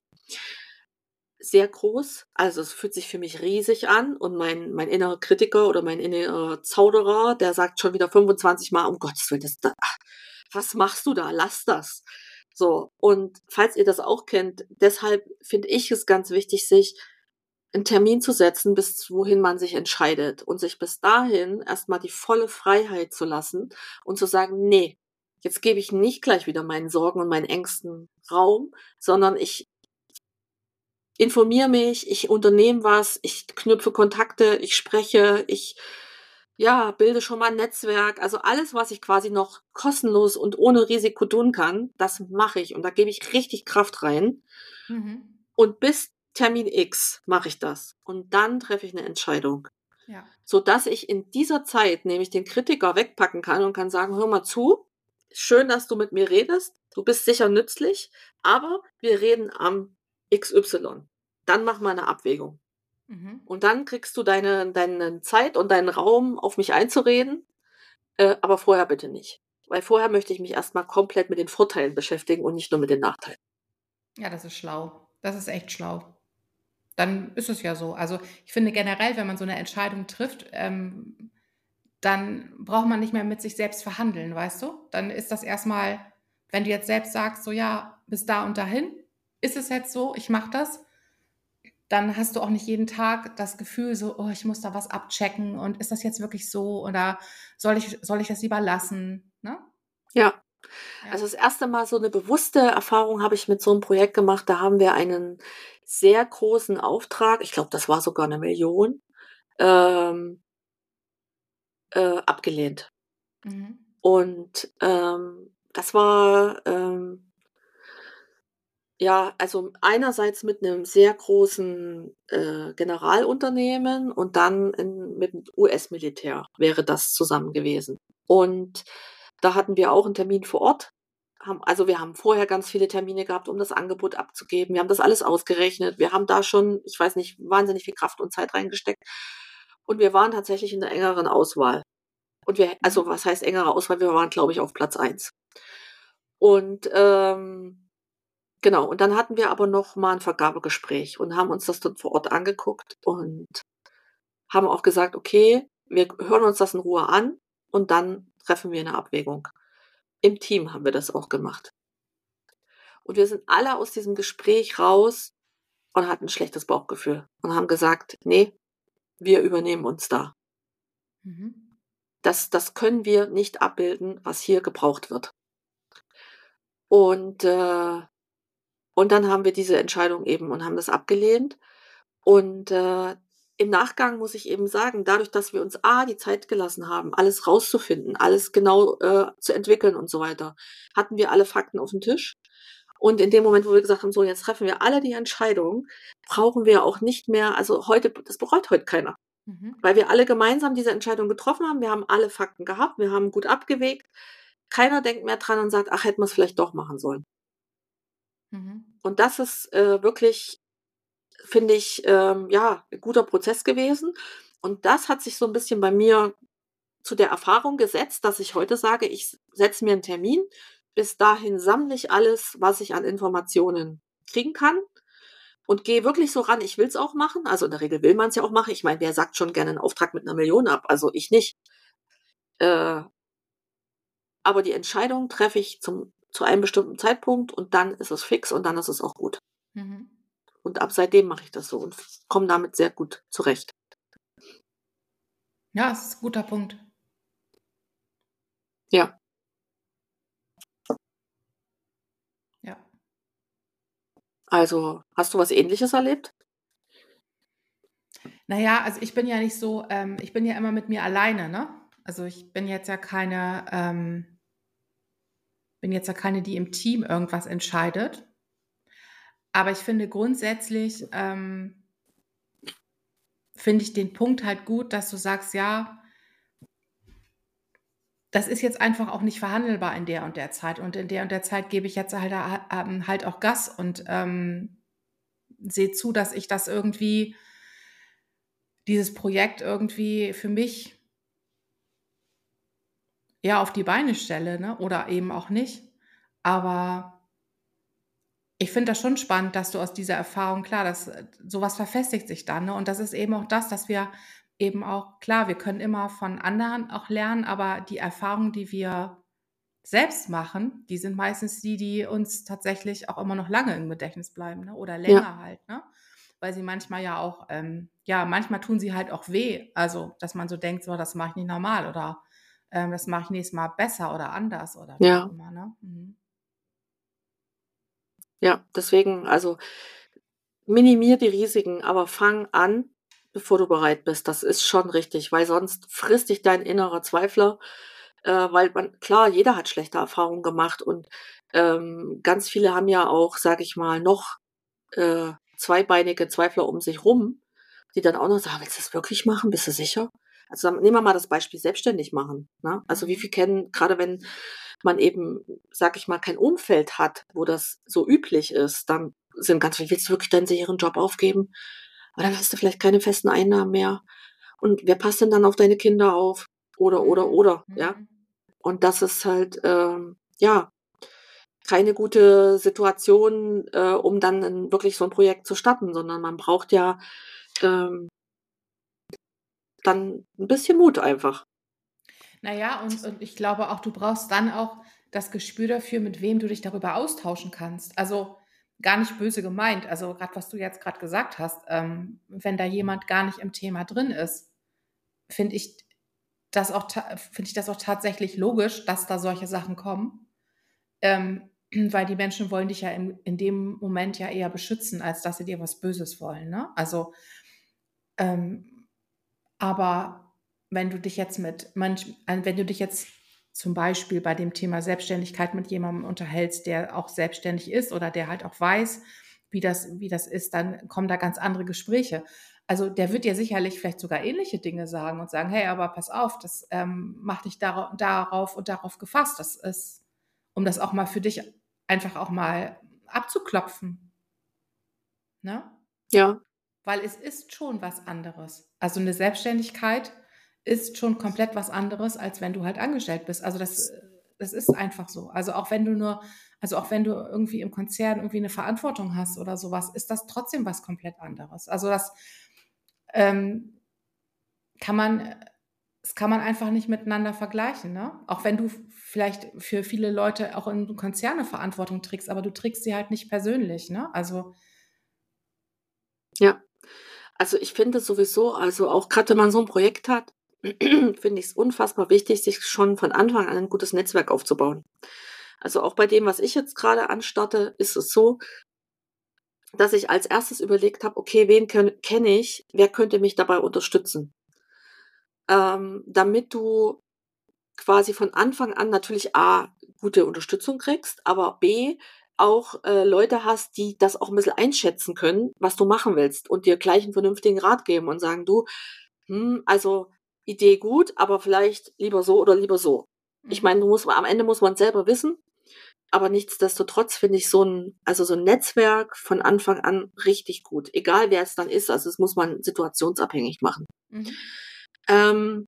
sehr groß. Also, es fühlt sich für mich riesig an und mein mein innerer Kritiker oder mein innerer Zauderer, der sagt schon wieder fünfundzwanzig Mal: „Um Gottes Willen, das da ach, was machst du da? Lass das." So, und falls ihr das auch kennt, deshalb finde ich es ganz wichtig, sich 'n Termin zu setzen, bis wohin man sich entscheidet und sich bis dahin erst mal die volle Freiheit zu lassen und zu sagen: „Ne, jetzt gebe ich nicht gleich wieder meinen Sorgen und meinen Ängsten Raum, sondern ich informiere mich, ich unternehme was, ich knüpfe Kontakte, ich spreche, ich, ja, bilde schon mal 'n Netzwerk." Also, alles, was ich quasi noch kostenlos und ohne Risiko tun kann, das mache ich und da gebe ich richtig Kraft rein. Mhm. Und bis Termin X mache ich das und dann treffe ich 'ne Entscheidung, Ja. sodass ich in dieser Zeit nämlich den Kritiker wegpacken kann und kann sagen: „Hör mal zu, schön, dass du mit mir redest. Du bist sicher nützlich, aber wir reden am X Y. Dann mach mal 'ne Abwägung. Mhm. Und dann kriegst du deine deine Zeit und deinen Raum, auf mich einzureden, äh, aber vorher bitte nicht. Weil vorher möchte ich mich erst mal komplett mit den Vorteilen beschäftigen und nicht nur mit den Nachteilen." Ja, das ist schlau. Das ist echt schlau. Dann ist es ja so. Also, ich finde generell, wenn man so 'ne Entscheidung trifft, ähm, dann braucht man nicht mehr mit sich selbst verhandeln, weißt du? Dann ist das erst mal wenn du jetzt selbst sagst, so: „Ja, bis da und dahin ist es jetzt so, ich mache das." Dann hast du auch nicht jeden Tag das Gefühl so: „Oh, ich muss da was abchecken und ist das jetzt wirklich so oder soll ich soll ich das lieber lassen", ne? Ja. Also, Ja. das erste Mal so 'ne bewusste Erfahrung habe ich mit so 'nem Projekt gemacht. Da haben wir einen sehr großen Auftrag, ich glaube, das war sogar 'ne Million, ähm äh, abgelehnt. Mhm. Und, ähm, das war, ähm ja, also einerseits mit 'nem sehr großen, äh, Generalunternehmen und dann in mit 'm U S-Militär wäre das zusammen gewesen. Und da hatten wir auch 'n Termin vor Ort, haben also, wir haben vorher ganz viele Termine gehabt, um das Angebot abzugeben. Wir haben das alles ausgerechnet. Wir haben da schon, ich weiß nicht, wahnsinnig viel Kraft und Zeit reingesteckt. Und wir waren tatsächlich in der engeren Auswahl. Und wir Mhm. also, was heißt engere Auswahl? Wir waren, glaube ich, auf Platz eins. Und, ähm, genau, und dann hatten wir aber noch mal 'n Vergabegespräch und haben uns das dort vor Ort angeguckt und haben auch gesagt: „Okay, wir hören uns das in Ruhe an und dann treffen wir 'ne Abwägung." Im Team haben wir das auch gemacht. Und wir sind alle aus diesem Gespräch raus und hatten 'n schlechtes Bauchgefühl und haben gesagt: „Ne, wir übernehmen uns da." Mhm. Das das können wir nicht abbilden, was hier gebraucht wird. Und, äh und dann haben wir diese Entscheidung eben und haben das abgelehnt. Und, äh, im Nachgang muss ich eben sagen, dadurch, dass wir uns A die Zeit gelassen haben, alles rauszufinden, alles genau, äh, zu entwickeln und so weiter, hatten wir alle Fakten aufm Tisch. Und in dem Moment, wo wir gesagt haben: „So, jetzt treffen wir alle die Entscheidung", brauchen wir auch nicht mehr also, heute das bereut heute keiner, Mhm. weil wir alle gemeinsam diese Entscheidung getroffen haben. Wir haben alle Fakten gehabt, wir haben gut abgewägt. Keiner denkt mehr dran und sagt: „Ach, hätten wir's vielleicht doch machen sollen." Mhm. Und das ist, äh, wirklich, finde ich, ähm, ja, 'n guter Prozess gewesen. Und das hat sich so 'n bisschen bei mir zu der Erfahrung gesetzt, dass ich heute sage: „Ich s setze mir 'n Termin. Bis dahin sammle ich alles, was ich an Informationen kriegen kann und gehe wirklich so ran, ich will's auch machen." Also, in der Regel will man's ja auch machen. Ich meine, wer sagt schon gerne 'n Auftrag mit 'ner Million ab? Also, ich nicht. Äh aber die Entscheidung treffe ich zum zu einem bestimmten Zeitpunkt und dann ist es fix und dann ist es auch gut. Mhm. Und ab seitdem mache ich das so und f komme damit sehr gut zurecht. Ja, es ist 'n guter Punkt. Ja. Ja. Also, hast du was Ähnliches erlebt? Na ja, also, ich bin ja nicht so ähm, ich bin ja immer mit mir alleine, ne? Also, ich bin jetzt ja keine ähm bin jetzt ja keine, die im Team irgendwas entscheidet. Aber ich finde grundsätzlich, ähm finde ich den Punkt halt gut, dass du sagst, ja, das ist jetzt einfach auch nicht verhandelbar in der und der Zeit. Und in der und der Zeit gebe ich jetzt halt, ähm, halt auch Gas und ähm, sehe zu, dass ich das irgendwie, dieses Projekt irgendwie für mich ja auf die Beine stelle, ne? Oder eben auch nicht. Aber ich finde das schon spannend, dass du aus dieser Erfahrung, klar, das, äh, sowas verfestigt sich dann, ne? Und das ist eben auch das, dass wir eben auch, klar, wir können immer von anderen auch lernen, aber die Erfahrungen, die wir selbst machen, die sind meistens die, die uns tatsächlich auch immer noch lange im Gedächtnis bleiben, ne? Oder Ja, länger halt, ne? Weil sie manchmal ja auch, ähm, ja, manchmal tun sie halt auch weh. Also, dass man so denkt, so, das mache ich nicht normal oder ähm, das mache ich nächstes Mal besser oder anders oder wie auch ja, immer, ne? Mhm. ja. Deswegen, also minimier die Risiken, aber fang an, bevor du bereit bist. Das ist schon richtig, weil sonst frisst dich dein innerer Zweifler, äh, weil man klar, jeder hat schlechte Erfahrungen gemacht und, ähm, ganz viele haben ja auch, sage ich mal, noch, äh, zweibeinige Zweifler um sich rum, die dann auch noch sagen: „Willst du das wirklich machen? Bist du sicher?“ Also, nehmen wir mal das Beispiel selbstständig machen, ne? Also, wie Mhm. viel kennen grade wenn man eben, sage ich mal, kein Umfeld hat, wo das so üblich ist, dann sind ganz viele: „Willst du wirklich deinen sicheren Job aufgeben? Aber dann hast du vielleicht keine festen Einnahmen mehr. Und wer passt denn dann auf deine Kinder auf?“ Oder, oder, Mhm. oder, ja? Mhm. Und das ist halt, ähm, ja, keine gute Situation, äh, um dann 'n wirklich so 'n Projekt zu starten, sondern man braucht ja, ähm, dann 'n bisschen Mut einfach. Na ja, und und ich glaube auch, du brauchst dann auch das Gespür dafür, mit wem du dich darüber austauschen kannst. Also, gar nicht böse gemeint. Also, grad was du jetzt grad gesagt hast, ähm, wenn da jemand gar nicht im Thema drin ist, finde ich das auch ta finde ich das auch tatsächlich logisch, dass da solche Sachen kommen, ähm, weil die Menschen wollen dich ja in in dem Moment ja eher beschützen, als dass sie dir was Böses wollen, ne? Also, ähm aber wenn du dich jetzt mit manch äh, wenn du dich jetzt zum Beispiel bei dem Thema Selbstständigkeit mit jemandem unterhältst, der auch selbstständig ist oder der halt auch weiß, wie das wie das ist, dann kommen da ganz andere Gespräche. Also, der wird dir sicherlich vielleicht sogar ähnliche Dinge sagen und sagen: „Hey, aber pass auf, das, ähm, mach dich darau darauf und darauf gefasst.“ Das ist, um das auch mal für dich einfach auch mal abzuklopfen, ne? Ja, Weil es ist schon was anderes. Also, 'ne Selbstständigkeit ist schon komplett was anderes, als wenn du halt angestellt bist. Also, das äh, das ist einfach so. Also, auch wenn du nur also, auch wenn du irgendwie im Konzern irgendwie 'ne Verantwortung hast oder so was, ist das trotzdem was komplett anderes. Also, das, ähm, kann man äh, das kann man einfach nicht miteinander vergleichen, ne? Auch wenn du v vielleicht für viele Leute auch in Konzerne Verantwortung trägst, aber du trägst sie halt nicht persönlich, ne? Also ja. Also, ich finde sowieso also, auch grad wenn man so 'n Projekt hat, finde ich's unfassbar wichtig, sich schon von Anfang an 'n gutes Netzwerk aufzubauen. Also, auch bei dem, was ich jetzt grade anstarte, ist es so, dass ich als erstes überlegt habe: „Okay, wen könn kenne ich? Wer könnte mich dabei unterstützen?“ Ähm, damit du quasi von Anfang an natürlich A, gute Unterstützung kriegst, aber B, auch, äh, Leute hast, die das auch 'n bisschen einschätzen können, was du machen willst und dir gleich 'n vernünftigen Rat geben und sagen: „Du, hm, also Idee gut, aber vielleicht lieber so oder lieber so.“ Ich mhm. meine, du musst am Ende muss man's selber wissen, aber nichtsdestotrotz finde ich so 'n also, so 'n Netzwerk von Anfang an richtig gut, egal wer es dann ist. Also, das muss man situationsabhängig machen. Mhm. Ähm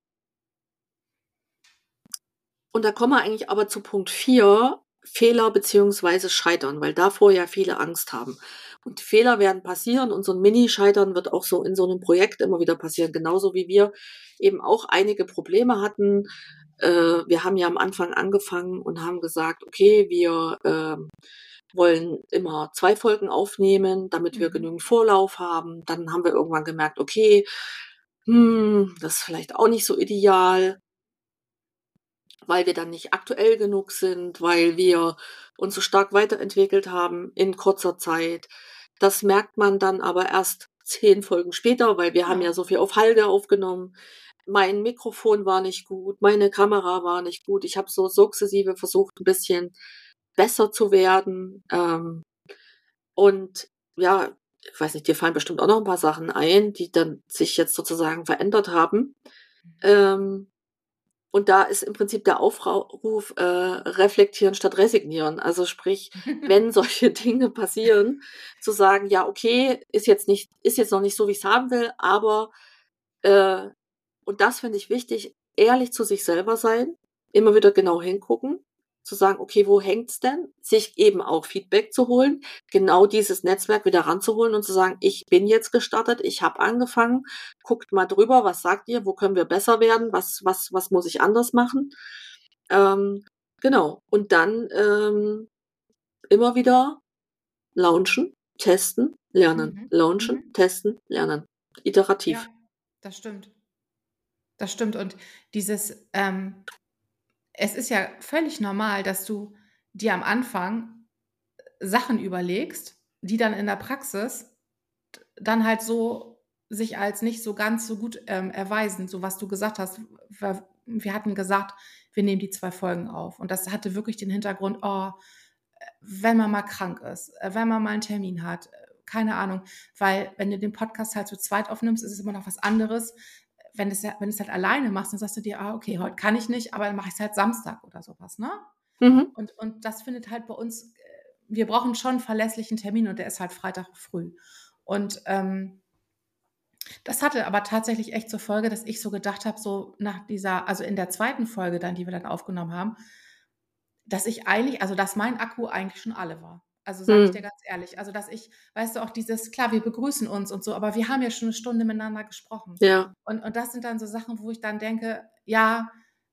Und da kommen wir eigentlich aber zu Punkt vier, Fehler beziehungsweise Scheitern, weil davor ja viele Angst haben. Und Fehler werden passieren und so 'n Mini-Scheitern wird auch so in so 'nem Projekt immer wieder passieren, genauso wie wir eben auch einige Probleme hatten. Äh, wir haben ja am Anfang angefangen und haben gesagt: „Okay, wir, ähm, wollen immer zwei Folgen aufnehmen, damit wir Mhm. genügend Vorlauf haben.“ Dann haben wir irgendwann gemerkt: „Okay, hm, das ist vielleicht auch nicht so ideal.“ Weil wir dann nicht aktuell genug sind, weil wir uns so stark weiterentwickelt haben in kurzer Zeit. Das merkt man dann aber erst zehn Folgen später, weil wir haben ja Ja. so viel auf Halde aufgenommen. Mein Mikrofon war nicht gut, meine Kamera war nicht gut. Ich habe so sukzessive versucht, 'n bisschen besser zu werden. Ähm, und ja, ich weiß nicht, dir fallen bestimmt auch noch ein paar Sachen ein, die dann sich jetzt sozusagen verändert haben. Ähm, und da ist im Prinzip der Aufruf, äh, reflektieren statt resignieren. Also sprich, wenn solche Dinge passieren, zu sagen: „Ja, okay, ist jetzt nicht ist jetzt noch nicht so, wie ich's haben will, aber“ äh, und das finde ich wichtig, ehrlich zu sich selber sein, immer wieder genau hingucken, zu sagen: „Okay, wo hängt's denn?“ Sich eben auch Feedback zu holen, genau dieses Netzwerk wieder ranzuholen und zu sagen: „Ich bin jetzt gestartet, ich habe angefangen, guckt mal drüber, was sagt ihr? Wo können wir besser werden? Was was was muss ich anders machen?“ Ähm, genau. Und dann, ähm, immer wieder launchen, testen, lernen, Mhm. launchen, Mhm. testen, lernen. Ja, Iterativ. das stimmt. Das stimmt. Und dieses, ähm, es ist ja völlig normal, dass du dir am Anfang Sachen überlegst, die dann in der Praxis dann halt so sich als nicht so ganz so gut ähm, erweisen, so was du gesagt hast. Wir wir hatten gesagt, wir nehmen die zwei Folgen auf. Und das hatte wirklich den Hintergrund, oh, wenn man mal krank ist, äh, wenn man mal einen Termin hat, äh, keine Ahnung. Weil wenn du den Podcast halt zu zweit aufnimmst, ist es immer noch was anderes. Wenn du's ja wenn du's halt alleine machst, dann sagst du dir: „Ah, okay, heute kann ich nicht, aber dann mache ich's halt Samstag“ oder so was, ne? Mhm. Und und das findet halt bei uns äh, wir brauchen schon 'n verlässlichen Termin und der ist halt Freitag früh. Und, ähm, das hatte aber tatsächlich echt zur Folge, dass ich so gedacht habe, so nach dieser also in der zweiten Folge dann, die wir dann aufgenommen haben, dass ich eigentlich also dass mein Akku eigentlich schon alle war. Also, sage ich dir Mhm. ganz ehrlich. Also, dass ich weißt du, auch dieses klar, wir begrüßen uns und so, aber wir haben ja schon 'ne Stunde miteinander gesprochen. Ja. Und und das sind dann so Sachen, wo ich dann denke, ja,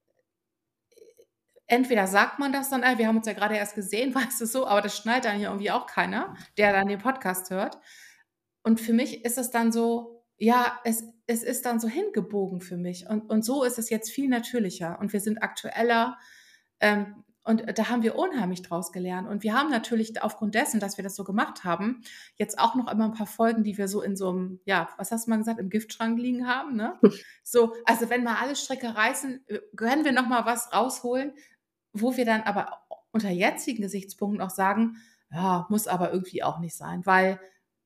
entweder sagt man das dann: „Ey, wir haben uns ja grade erst gesehen“, weißt du so, aber das schnallt dann ja irgendwie auch keiner, der dann den Podcast hört. Und für mich ist es dann so ja, es es ist dann so hingebogen für mich und und so ist es jetzt viel natürlicher und wir sind aktueller, ähm, und da haben wir unheimlich draus gelernt. Und wir haben natürlich aufgrund dessen, dass wir das so gemacht haben, jetzt auch noch immer 'n paar Folgen, die wir so in so 'm ja, was hast du mal gesagt, im Giftschrank liegen haben, ne? So, also wenn mal alle Stricke reißen, äh, können wir noch mal was rausholen, wo wir dann aber unter jetzigen Gesichtspunkten auch sagen: „Ja, muss aber irgendwie auch nicht sein“, weil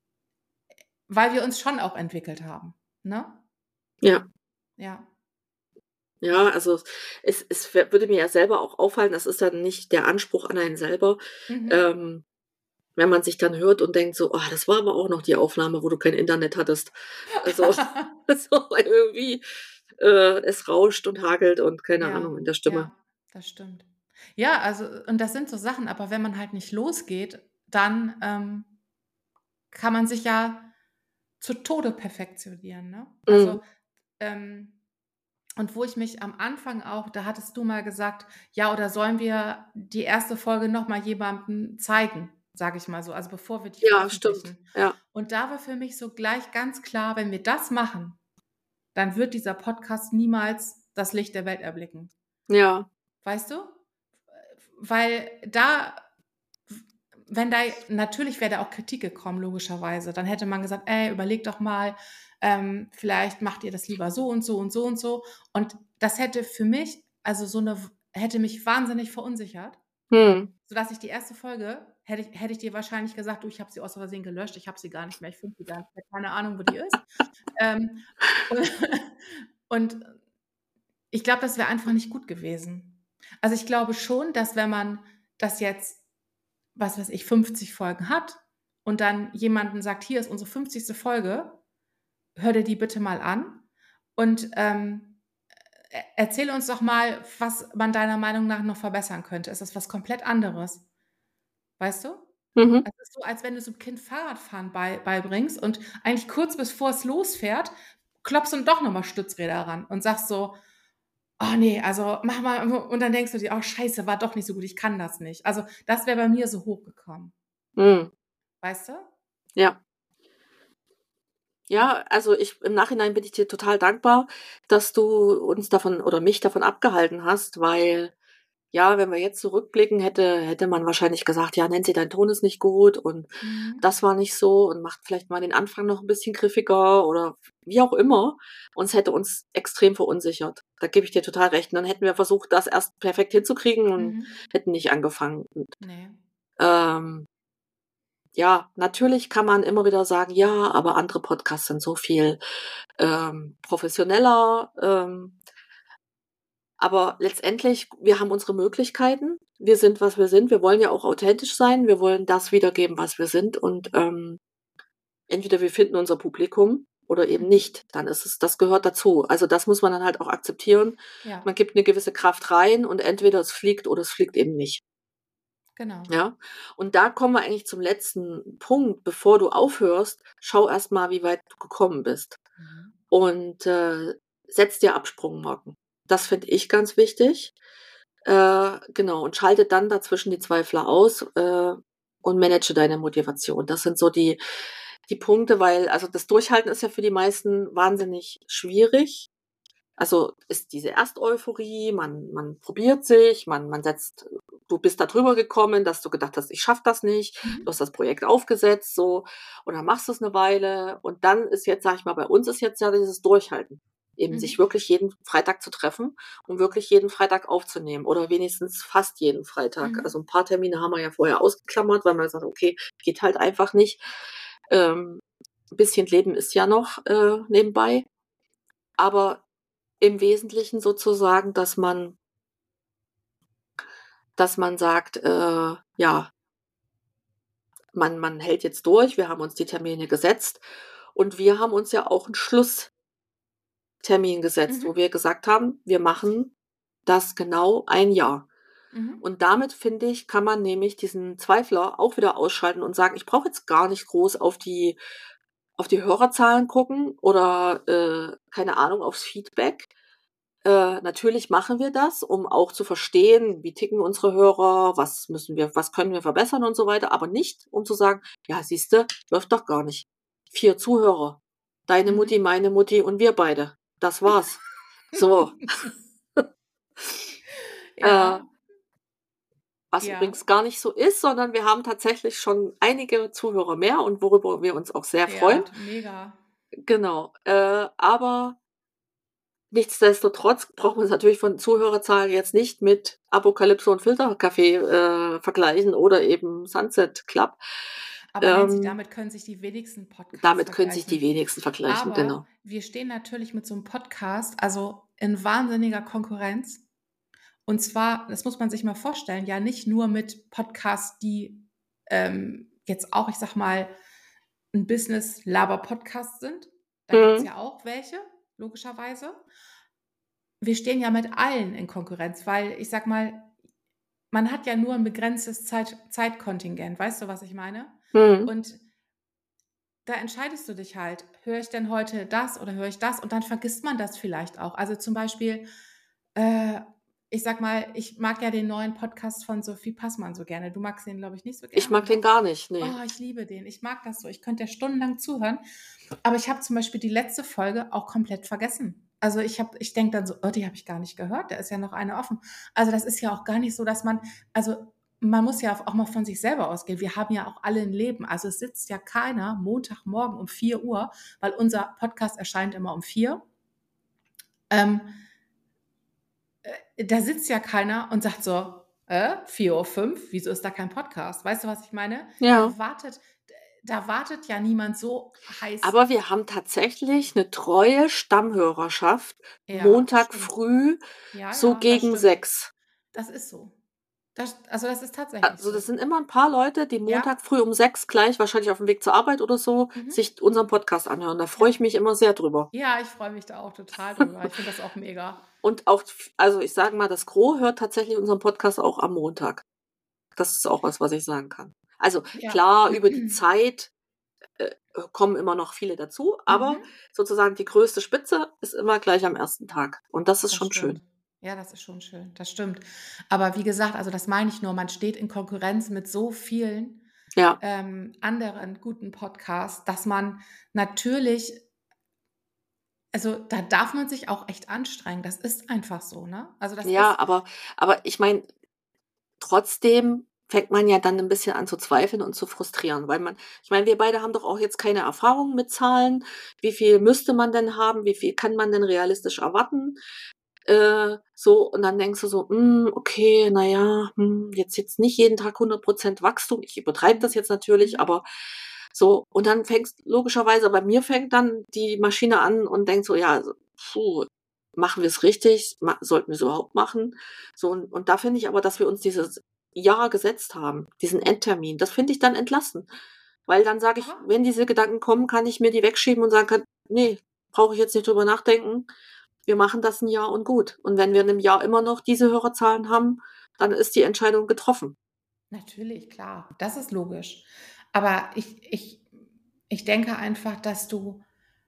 weil wir uns schon auch entwickelt haben, ne? Ja. Ja. Ja, also es es wär würde mir ja selber auch auffallen, das ist dann nicht der Anspruch an einen selber, Mhm. ähm, wenn man sich dann hört und denkt so: „Oh, das war aber auch noch die Aufnahme, wo du kein Internet hattest.“ Also, so irgendwie, äh, es rauscht und hagelt und keine Ja, Ahnung in der Stimme. ja, das stimmt. Ja, also und das sind so Sachen, aber wenn man halt nicht losgeht, dann, ähm, kann man sich ja zu Tode perfektionieren, ne? Mhm. Also, ähm und wo ich mich am Anfang auch da hattest du mal gesagt: „Ja, oder sollen wir die erste Folge noch mal jemandem zeigen?“ Sage ich mal so, also bevor wir die Ja, stimmt. veröffentlichen. Ja. Und da war für mich so gleich ganz klar, wenn wir das machen, dann wird dieser Podcast niemals das Licht der Welt erblicken. Ja. Weißt du? Weil da w wenn da natürlich wäre da auch Kritik gekommen, logischerweise. Dann hätte man gesagt: „Ey, überlegt doch mal, ähm, vielleicht macht ihr das lieber so und so und so und so.“ Und das hätte für mich also so 'ne w hätte mich wahnsinnig verunsichert, Mhm. sodass ich die erste Folge hätte ich hätte ich dir wahrscheinlich gesagt: „Du, ich habe sie aus Versehen gelöscht, ich habe sie gar nicht mehr, ich finde sie gar nicht mehr, keine Ahnung, wo die ist.“ Ähm, und ich glaube, das wäre einfach nicht gut gewesen. Also, ich glaube schon, dass wenn man das jetzt, was weiß ich, fünfzig Folgen hat und dann jemandem sagt: „Hier ist unsere fünfzigste Folge, hör dir die bitte mal an und, ähm, e erzähl uns doch mal, was man deiner Meinung nach noch verbessern könnte.“ Ist das was komplett anderes. Weißt du? Mhm. Das ist so, als wenn du so 'nem Kind Fahrradfahren bei beibringst und eigentlich kurz bevor es losfährt, klopfst du doch noch mal Stützräder ran und sagst so: „Oh ne, also mach mal“ und dann denkst du dir: „Oh Scheiße, war doch nicht so gut, ich kann das nicht.“ Also, das wäre bei mir so hochgekommen. Mhm. Weißt du? Ja. Ja, also ich im Nachhinein bin ich dir total dankbar, dass du uns davon oder mich davon abgehalten hast, weil, ja, wenn wir jetzt zurückblicken, hätte hätte man wahrscheinlich gesagt: „Ja, Nancy, dein Ton ist nicht gut und Mhm. das war nicht so und macht vielleicht mal den Anfang noch 'n bisschen griffiger“ oder wie auch immer. Und es hätte uns extrem verunsichert. Da gebe ich dir total recht. Und dann hätten wir versucht, das erst perfekt hinzukriegen und Mhm. hätten nicht angefangen. Und, Ne. ähm ja, natürlich kann man immer wieder sagen, ja, aber andere Podcasts sind so viel ähm, professioneller. Ähm, aber letztendlich, wir haben unsere Möglichkeiten. Wir sind, was wir sind. Wir wollen ja auch authentisch sein. Wir wollen das wiedergeben, was wir sind. Und ähm, entweder wir finden unser Publikum oder eben Mhm. nicht. Dann ist es, das gehört dazu. Also das muss man dann halt auch akzeptieren. Ja, Man gibt eine gewisse Kraft rein und entweder es fliegt oder es fliegt eben nicht. genau. Ja, und da kommen wir eigentlich zum letzten Punkt. Bevor du aufhörst, schau erst mal, wie weit du gekommen bist Mhm. und, äh, setz dir Absprungmarken. Das finde ich ganz wichtig. Äh, genau, und schalte dann dazwischen die Zweifler aus, äh, und manage deine Motivation. Das sind so die die Punkte, weil also, das Durchhalten ist ja für die meisten wahnsinnig schwierig. Also, ist diese Ersteuphorie, man man probiert sich, man man setzt du bist da drüber gekommen, dass du gedacht hast: „Ich schaffe das nicht.“ Mhm. Du hast das Projekt aufgesetzt so und dann machst du's 'ne Weile und dann ist jetzt, sage ich mal, bei uns ist jetzt ja dieses Durchhalten, eben sich Mhm. wirklich jeden Freitag zu treffen und wirklich jeden Freitag aufzunehmen oder wenigstens fast jeden Freitag. Mhm. Also, 'n paar Termine haben wir ja vorher ausgeklammert, weil man gesagt hat: „Okay, geht halt einfach nicht.“ Ähm, 'n bisschen Leben ist ja noch, äh, nebenbei, aber im Wesentlichen sozusagen, dass man dass man sagt, äh, ja, man man hält jetzt durch, wir haben uns die Termine gesetzt und wir haben uns ja auch 'n Schlusstermin gesetzt, Mhm. wo wir gesagt haben: „Wir machen das genau ein Jahr.“ Mhm. Und damit, finde ich, kann man nämlich diesen Zweifler auch wieder ausschalten und sagen: „Ich brauche jetzt gar nicht groß auf die auf die Hörerzahlen gucken oder, äh, keine Ahnung, aufs Feedback.“ Äh, natürlich machen wir das, um auch zu verstehen, wie ticken unsere Hörer, was müssen wir was können wir verbessern und so weiter, aber nicht, um zu sagen: „Ja, siehste, läuft doch gar nicht. Vier Zuhörer. Deine Mhm. Mutti, meine Mutti und wir beide. Das war's.“ So, äh, Ja, was ja, übrigens gar nicht so ist, sondern wir haben tatsächlich schon einige Zuhörer mehr und worüber wir uns auch sehr ja, freuen. t mega. Genau, äh, aber nichtsdestotrotz braucht man es natürlich von Zuhörerzahlen jetzt nicht mit Apokalypse und Filterkaffee, äh, vergleichen oder eben Sunset Club. Aber Nancy, Ähm, damit können sich die wenigsten Podcasts damit können sich die vergleichen. wenigsten vergleichen, Aber genau. wir stehen natürlich mit so einem Podcast, also, in wahnsinniger Konkurrenz. Und zwar, das muss man sich mal vorstellen, ja nicht nur mit Podcasts, die, ähm, jetzt auch, ich sage mal, 'n Business-Laber-Podcast sind. Da gibt's Mhm. ja auch welche, logischerweise. Wir stehen ja mit allen in Konkurrenz, weil ich sage mal, man hat ja nur 'n begrenztes Zeit Zeitkontingent. Weißt du, was ich meine? Mhm. Und da entscheidest du dich halt, höre ich denn heute das oder höre ich das? Und dann vergisst man das vielleicht auch. Also, zum Beispiel, äh, ich sage mal, ich mag ja den neuen Podcast von Sophie Passmann so gerne. Du magst den, glaube ich, nicht so Ich gern, mag den oder? gar nicht, ne. Oh, ich liebe den. Ich mag das so. Ich könnte der stundenlang zuhören. Aber ich habe zum Beispiel die letzte Folge auch komplett vergessen. Also, ich habe ich denke dann so: „Oh, die habe ich gar nicht gehört. Da ist ja noch eine offen.“ Also, das ist ja auch gar nicht so, dass man also, man muss ja auch mal von sich selber ausgehen. Wir haben ja auch alle ein Leben. Also, es sitzt ja keiner Montagmorgen um vier Uhr, weil unser Podcast erscheint immer um vier. Ähm, Da sitzt ja keiner und sagt so: „Äh, vier Uhr fünf, wieso ist da kein Podcast?“ Weißt du, was ich meine? Ja. Da wartet da wartet ja niemand so heiß. Aber wir haben tatsächlich 'ne treue Stammhörerschaft, Ja, Montag stimmt. früh, Ja, so ja, das gegen stimmt. sechs. Das ist so. Das also, das ist tatsächlich Also, das so. sind immer 'n paar Leute, die Ja, Montag früh um sechs gleich wahrscheinlich aufm Weg zur Arbeit oder so, mhm, sich unseren Podcast anhören. Da freue ja. ich mich immer sehr drüber. Ja, ich freue mich da auch total drüber. Ich finde das auch mega. Und auch f also, ich sage mal, das Gros hört tatsächlich unseren Podcast auch am Montag. Das ist auch was, was ich sagen kann. Also, Ja. klar, über die Zeit, äh, kommen immer noch viele dazu, aber Mhm, sozusagen die größte Spitze ist immer gleich am ersten Tag und das ist das schon stimmt. schön. Ja, das ist schon schön. Das stimmt. Aber wie gesagt, also, das meine ich nur, man steht in Konkurrenz mit so vielen, Ja, ähm, anderen guten Podcasts, dass man natürlich also, da darf man sich auch echt anstrengen. Das ist einfach so, ne? Also, das ja, ist aber aber ich meine, trotzdem fängt man ja dann 'n bisschen an zu zweifeln und zu frustrieren, weil man ich meine, wir beide haben doch auch jetzt keine Erfahrung mit Zahlen. Wie viel müsste man denn haben? Wie viel kann man denn realistisch erwarten? Äh, so, und dann denkst du so, hm, okay, na ja, hm, jetzt jetzt nicht jeden Tag hundert Prozent Wachstum. Ich übertreibe das jetzt natürlich, Mhm. aber so, und dann fängst logischerweise bei mir fängt dann die Maschine an und denkt so, ja, also, puh, machen wir es richtig? Ma sollten wir es überhaupt machen? So, und und da finde ich aber, dass wir uns dieses Jahr gesetzt haben, diesen Endtermin, das finde ich dann entlassen. Weil dann sage ich, Aha. wenn diese Gedanken kommen, kann ich mir die wegschieben und sagen kann: „Ne, brauche ich jetzt nicht drüber nachdenken. Wir machen das ein Jahr und gut.“ Und wenn wir in 'nem Jahr immer noch diese Hörerzahlen haben, dann ist die Entscheidung getroffen. Natürlich, klar, das ist logisch. Aber ich ich ich denke einfach, dass du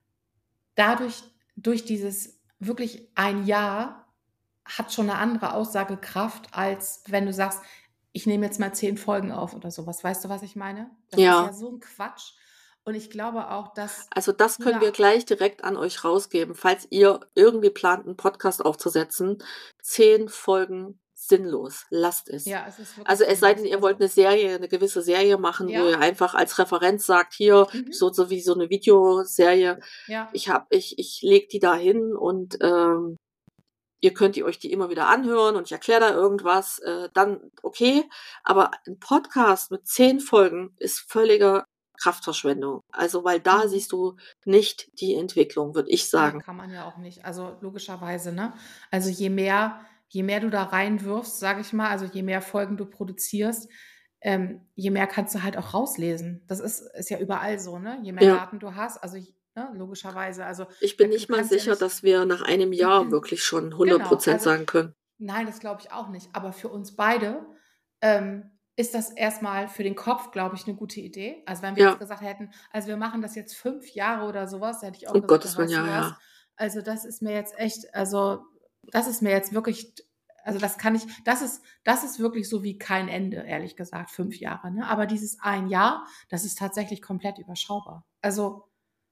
dadurch durch dieses wirklich ein Jahr hat schon 'ne andere Aussagekraft, als wenn du sagst: „Ich nehme jetzt mal zehn Folgen auf“ oder so was. Weißt du, was ich meine? Das ist ja Ja, so 'n Quatsch. Und ich glaube auch, dass also das du können wir da gleich direkt an euch rausgeben, falls ihr irgendwie plant, 'n Podcast aufzusetzen. Zehn Folgen sinnlos, lasst es. ja, es ist wirklich Also, es sei denn, sinnlos. ihr wollt Also 'ne Serie 'ne gewisse Serie machen, wo ja, ihr einfach als Referenz sagt: „Hier, mhm, so so wie so 'ne Videoserie. ja, Ich habe ich ich lege die da hin und, ähm, ihr könnt die euch die immer wieder anhören und ich erkläre da irgendwas“, äh, dann okay. Aber 'n Podcast mit zehn Folgen ist völlige Kraftverschwendung. Also, weil da mhm. siehst du nicht die Entwicklung, würde ich Ja, sagen. kann man ja auch nicht. Also, logischerweise, ne? Also, je mehr je mehr du da reinwirfst, sage ich mal, also, je mehr Folgen du produzierst, ähm, je mehr kannst du halt auch rauslesen. Das ist ist ja überall so, ne? Je mehr Ja, Daten du hast, also, j ne, logischerweise. Also, ich da bin du nicht mal kannst ja sicher, nicht dass wir nach einem Jahr wirklich schon hundert genau, Prozent also sagen können. nein, das glaube ich auch nicht. Aber für uns beide, ähm, ist das erstmal für den Kopf, glaube ich, 'ne gute Idee. Also, wenn wir jetzt Ja, gesagt hätten: „Also, wir machen das jetzt fünf Jahre“ oder so was, da hätte ich auch um gesagt: „Ja, Gottes Willen, weißt du ja, was? ja. Also, das ist mir jetzt echt also, das ist mir jetzt wirklich t also, das kann ich das ist das ist wirklich so wie kein Ende, ehrlich gesagt, fünf Jahre, ne? Aber dieses ein Jahr, das ist tatsächlich komplett überschaubar. Also,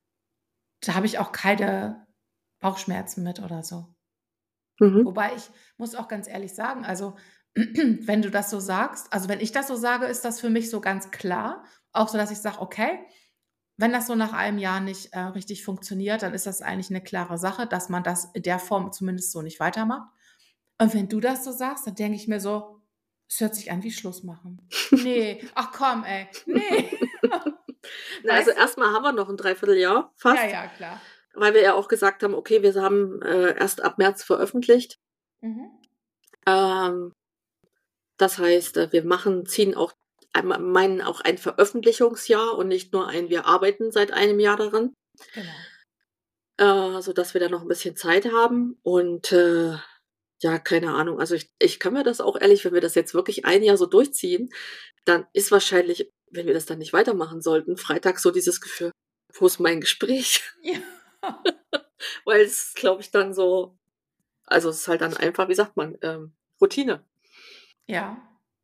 da habe ich auch keine Bauchschmerzen mit oder so. Mhm. Wobei ich muss auch ganz ehrlich sagen, also, wenn du das so sagst also, wenn ich das so sage, ist das für mich so ganz klar. Auch so, dass ich sage: „Okay, wenn das so nach einem Jahr nicht, äh, richtig funktioniert, dann ist das eigentlich 'ne klare Sache, dass man das in der Form zumindest so nicht weitermacht.“ Und wenn du das so sagst, dann denke ich mir so: „Es hört sich an wie Schluss machen.“ Ne, ach komm, ey, ne. Na, also Weißt du? erst mal haben wir noch 'n Dreivierteljahr Ja, fast, ja, klar. weil wir ja auch gesagt haben: „Okay, wir haben, äh, erst ab März veröffentlicht.“ Mhm. Ähm, das heißt, äh, wir machen ziehen auch einmal meinen auch ein Veröffentlichungsjahr und nicht nur ein wir arbeiten seit einem Jahr daran, Genau. äh, sodass wir da noch 'n bisschen Zeit haben und, äh, ja, keine Ahnung. Also, ich ich kann mir das auch ehrlich wenn wir das jetzt wirklich ein Jahr so durchziehen, dann ist wahrscheinlich, wenn wir das dann nicht weitermachen sollten, freitags so dieses Gefühl: „Wo ist mein Gespräch?“ Ja. Weil es, glaube ich, dann so also, es ist halt dann einfach, wie sagt man, ähm, Routine. Ja.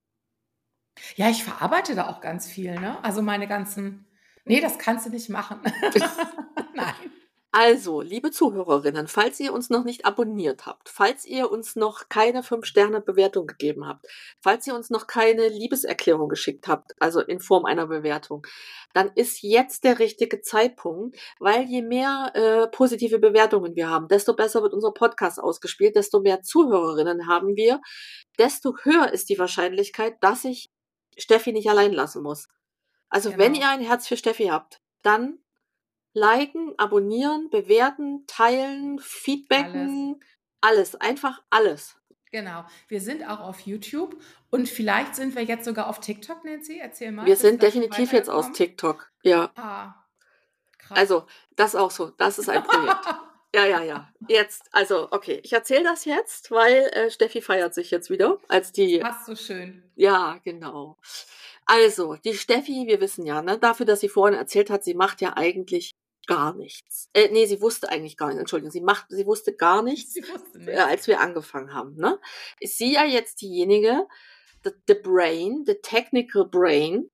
Ja, ich verarbeite da auch ganz viel, ne? Also, meine ganzen ne, das kannst du nicht machen. Nein. Also, liebe Zuhörerinnen, falls ihr uns noch nicht abonniert habt, falls ihr uns noch keine Fünf-Sterne-Bewertung gegeben habt, falls ihr uns noch keine Liebeserklärung geschickt habt, also in Form einer Bewertung, dann ist jetzt der richtige Zeitpunkt, weil je mehr, äh, positive Bewertungen wir haben, desto besser wird unser Podcast ausgespielt, desto mehr Zuhörerinnen haben wir, desto höher ist die Wahrscheinlichkeit, dass ich Steffi nicht allein lassen muss. Also, wenn ihr Genau. ein Herz für Steffi habt, dann liken, abonnieren, bewerten, teilen, Alles. feedbacken, alles, einfach alles. Genau. Wir sind auch auf YouTube und vielleicht sind wir jetzt sogar auf TikTok, Nancy. Erzähl mal, Wir bist du sind da schon definitiv jetzt aus weitergekommen? TikTok. Ja, Ah, krass. also, das auch so. Das ist ein Projekt. Ja, ja, ja. Jetzt also, okay, ich erzähle das jetzt, weil, äh, Steffi feiert sich jetzt wieder als Das die passt so schön. ja, genau. Also, die Steffi, wir wissen ja, ne, dafür, dass sie vorhin erzählt hat, sie macht ja eigentlich gar nichts. Äh, ne, sie wusste eigentlich gar nicht, Entschuldigung, sie macht sie wusste gar nichts, Sie wusste äh, nichts. als wir angefangen haben, ne? Ist sie ja jetzt diejenige, the the brain, the technical brain,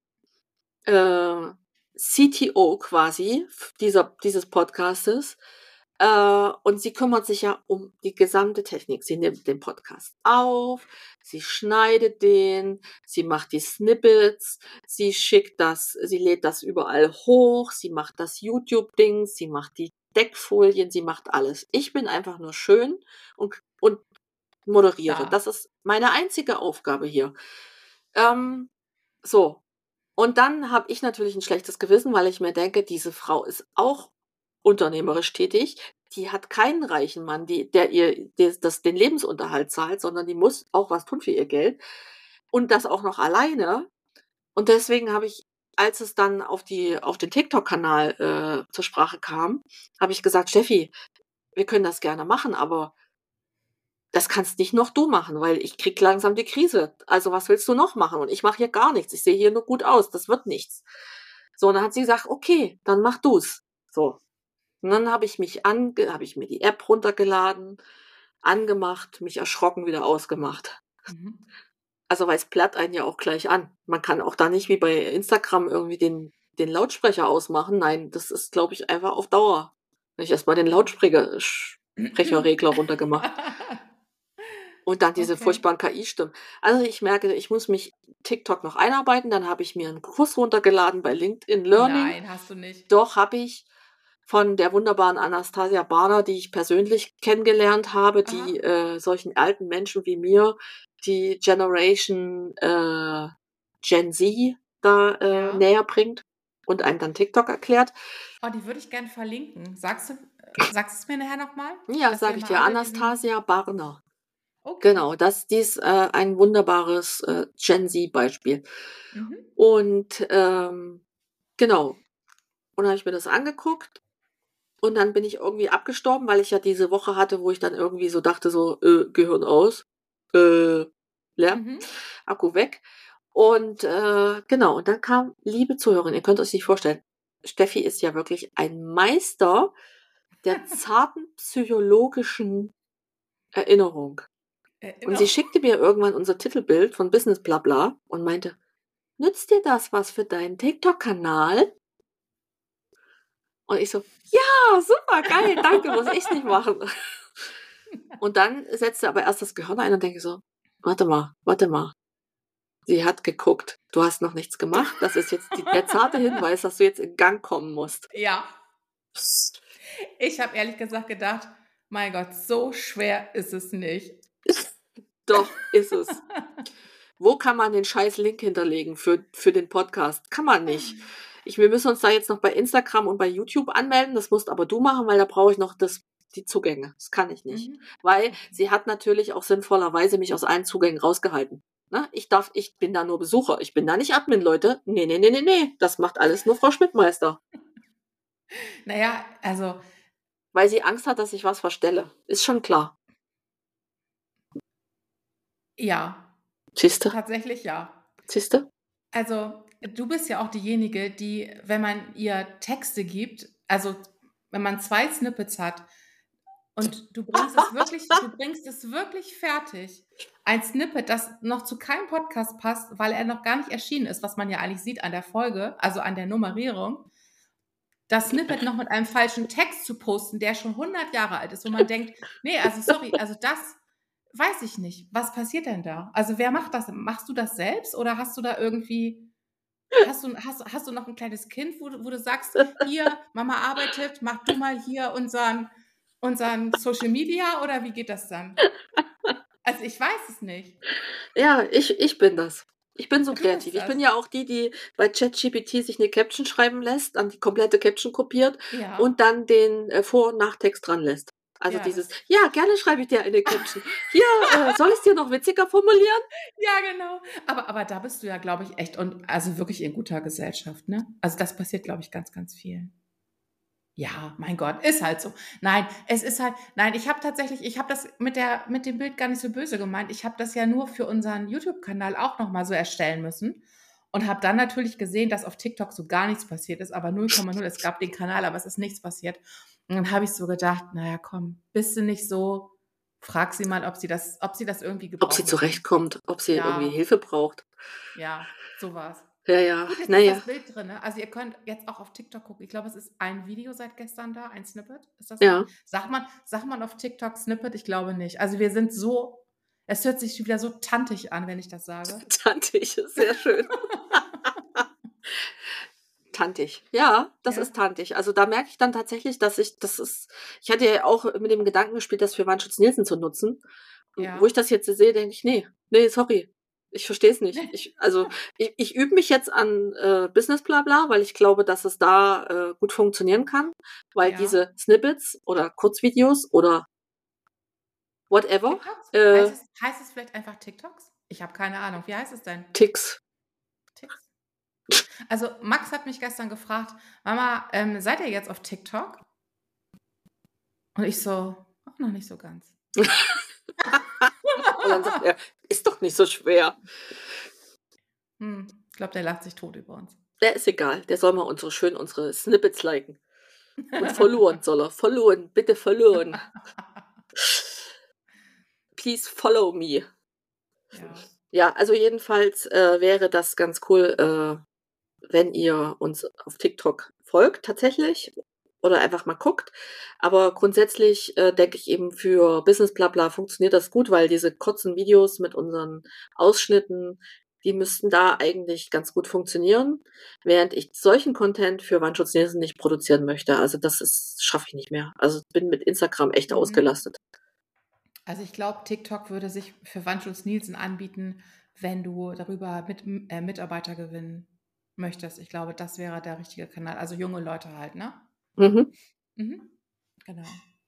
äh, C T O quasi f dieser dieses Podcastes. Äh, und sie kümmert sich ja um die gesamte Technik. Sie nimmt den Podcast auf, sie schneidet den, sie macht die Snippets, sie schickt das sie lädt das überall hoch, sie macht das YouTube-Ding, sie macht die Deckfolien, sie macht alles. Ich bin einfach nur schön und und moderiere. Ja. Das ist meine einzige Aufgabe hier. Ähm, so. Und dann habe ich natürlich ein schlechtes Gewissen, weil ich mir denke, diese Frau ist auch unternehmerisch tätig. Die hat keinen reichen Mann, die der ihr des das den Lebensunterhalt zahlt, sondern die muss auch was tun für ihr Geld und das auch noch alleine. Und deswegen habe ich, als es dann auf die auf den TikTok-Kanal, äh, zur Sprache kam, habe ich gesagt: „Steffi, wir können das gerne machen, aber das kannst nicht noch du machen, weil ich kriege langsam die Krise. Also, was willst du noch machen? Und ich mache hier gar nichts. Ich sehe hier nur gut aus. Das wird nichts.“ So, und dann hat sie gesagt: „Okay, dann mach du's.“ So. Und dann habe ich mich ange habe ich mir die App runtergeladen, angemacht, mich erschrocken, wieder ausgemacht. Mhm. Also, weil es platt einen ja auch gleich an. Man kann auch da nicht wie bei Instagram irgendwie den den Lautsprecher ausmachen. Nein, das ist, glaube ich, einfach auf Dauer. Habe ich erst mal den Lautsprecher Sprecherregler runtergemacht. Und dann diese Okay. furchtbaren K I-Stimmen. Also, ich merke, ich muss mich TikTok noch einarbeiten. Dann habe ich mir 'n Kurs runtergeladen bei LinkedIn Learning. Nein, hast du nicht. Doch, habe ich, von der wunderbaren Anastasia Barner, die ich persönlich kennengelernt habe, die, Aha. äh, solchen alten Menschen wie mir die Generation, äh, Gen Z da, äh, Ja. näher bringt und einem dann TikTok erklärt. Oh, die würde ich gern verlinken. Sagst du äh, sagst du's mir nachher noch mal, Ja, dass wir sage ich mal dir, alle diesen Anastasia Barner. okay. Genau, das die ist, äh, ein wunderbares, äh, Gen Z-Beispiel. Mhm. Und, ähm, genau. Und dann habe ich mir das angeguckt und dann bin ich irgendwie abgestorben, weil ich ja diese Woche hatte, wo ich dann irgendwie so dachte so: „Äh, Gehirn aus, äh, leer, Mhm. Akku weg.“ Und, äh, genau, und dann kam, liebe Zuhörerin, ihr könnt euch nicht vorstellen, Steffi ist ja wirklich ein Meister der zarten psychologischen Erinnerung. Und sie Erinnerung. schickte mir irgendwann unser Titelbild von Business Blabla und meinte: „Nützt dir das was für deinen TikTok-Kanal?“ Und ich so: „Ja, super, geil, danke, muss ich's nicht machen.“ Und dann setzte aber erst das Gehirn ein und denke so: „Warte mal, warte mal. Sie hat geguckt. Du hast noch nichts gemacht. Das ist jetzt die der zarte Hinweis, dass du jetzt in Gang kommen musst.“ Ja. Ich habe ehrlich gesagt gedacht: „Mein Gott, so schwer ist es nicht.“ Doch, ist es. Wo kann man den scheiß Link hinterlegen für für den Podcast? Kann man nicht. Ich wir müssen uns da jetzt noch bei Instagram und bei YouTube anmelden. Das musst aber du machen, weil da brauche ich noch das die Zugänge. Das kann ich nicht. Mhm. Weil Okay. sie hat natürlich auch sinnvollerweise mich aus allen Zugängen rausgehalten. Ne? Ich darf ich bin da nur Besucher. Ich bin da nicht Admin, Leute. Ne, ne, ne, ne, ne. Das macht alles nur Frau Schmidtmeister, Na ja, also weil sie Angst hat, dass ich was verstelle. Ist schon klar. ja, Siehst du? tatsächlich ja. Siehst du? Also, du bist ja auch diejenige, die, wenn man ihr Texte gibt, also, wenn man zwei Snippets hat und du bringst es wirklich du bringst es wirklich fertig. Ein Snippet, das noch zu keinem Podcast passt, weil er noch gar nicht erschienen ist, was man ja eigentlich sieht an der Folge, also an der Nummerierung. Das Snippet noch mit einem falschen Text zu posten, der schon hundert Jahre alt ist, wo man denkt: „Ne, also sorry, also das weiß ich nicht. Was passiert denn da?“ Also, wer macht das? Machst du das selbst oder hast du da irgendwie hast du hast hast du noch 'n kleines Kind, wo du wo du sagst: „Hier, Mama arbeitet, mach du mal hier unseren unseren Social Media“, oder wie geht das dann? Also, ich weiß es nicht. Ja, ich ich bin das. Ich bin so Du kreativ. bist Ich bin das. ja auch die, die bei ChatGPT sich 'ne Caption schreiben lässt, dann die komplette Caption kopiert Ja, und dann den, äh, Vor und Nachtext dran lässt. Also ja, dieses: das „Ja, gerne schreibe ich dir eine Caption. Hier, äh, soll ich's dir noch witziger formulieren?“ ja, genau. Aber aber da bist du ja, glaube ich, echt und also wirklich in guter Gesellschaft, ne? Also, das passiert, glaube ich, ganz, ganz vielen. Ja, mein Gott, ist halt so. Nein, es ist halt nein, ich habe tatsächlich ich habe das mit der mit dem Bild gar nicht so böse gemeint. Ich habe das ja nur für unseren YouTube-Kanal auch noch mal so erstellen müssen und habe dann natürlich gesehen, dass auf TikTok so gar nichts passiert ist, aber null Komma null. Es gab den Kanal, aber es ist nichts passiert. Und dann habe ich so gedacht: „Na ja, komm, bist du nicht so, frag sie mal, ob sie das ob sie das irgendwie Ob sie gebrauchen kann.“ zurechtkommt, ob sie irgendwie Ja, Hilfe braucht. ja, so war's. Ja, ja, Gut, jetzt na ist ja, das Bild drin, ne? Also, ihr könnt jetzt auch auf TikTok gucken. Ich glaube, es ist ein Video seit gestern da, ein Snippet. Ist das so? ja. Sagt man sagt man auf TikTok Snippet? Ich glaube nicht. Also, wir sind so es hört sich wieder so tantig an, wenn ich das sage. Tantig, ist sehr schön. tantig. Ja, das Ja, ist tantig. Also da merke ich dann tatsächlich, dass ich, das ist, ich hatte ja auch mit dem Gedanken gespielt, das für Wandschutz Nielsen zu nutzen. Und wo ich ja. das jetzt sehe, denke ich, nee, nee, sorry. Ich verstehe es nicht. Ich, also ich, ich übe mich jetzt an äh, Business Blabla, weil ich glaube, dass es da äh, gut funktionieren kann, weil Ja. diese Snippets oder Kurzvideos oder whatever, TikToks? äh, Heißt es, heißt es vielleicht einfach TikToks? Ich habe keine Ahnung. Wie heißt es denn? Ticks. Ticks? Also Max hat mich gestern gefragt, Mama, ähm, seid ihr jetzt auf TikTok? Und ich so, auch noch nicht so ganz. Und dann sagt er, ist doch nicht so schwer. Hm, ich glaube, der lacht sich tot über uns. Der ist egal, der soll mal unsere schön unsere Snippets liken. Und verloren soll er, verloren, bitte verloren. Please follow me. Ja. Ja, also jedenfalls äh, wäre das ganz cool, äh, wenn ihr uns auf TikTok folgt tatsächlich oder einfach mal guckt. Aber grundsätzlich äh, denke ich eben für Business Blabla funktioniert das gut, weil diese kurzen Videos mit unseren Ausschnitten, die müssten da eigentlich ganz gut funktionieren, während ich solchen Content für Wandschutz Nielsen nicht produzieren möchte. Also das ist schaffe ich nicht mehr. Also bin mit Instagram echt Mhm. ausgelastet. Also ich glaube, TikTok würde sich für Wandschutz Nielsen anbieten, wenn du darüber mit, äh, Mitarbeiter gewinnen möchtest. Ich glaube, das wäre der richtige Kanal. Also junge Leute halt, ne? Mhm. Mhm. Genau.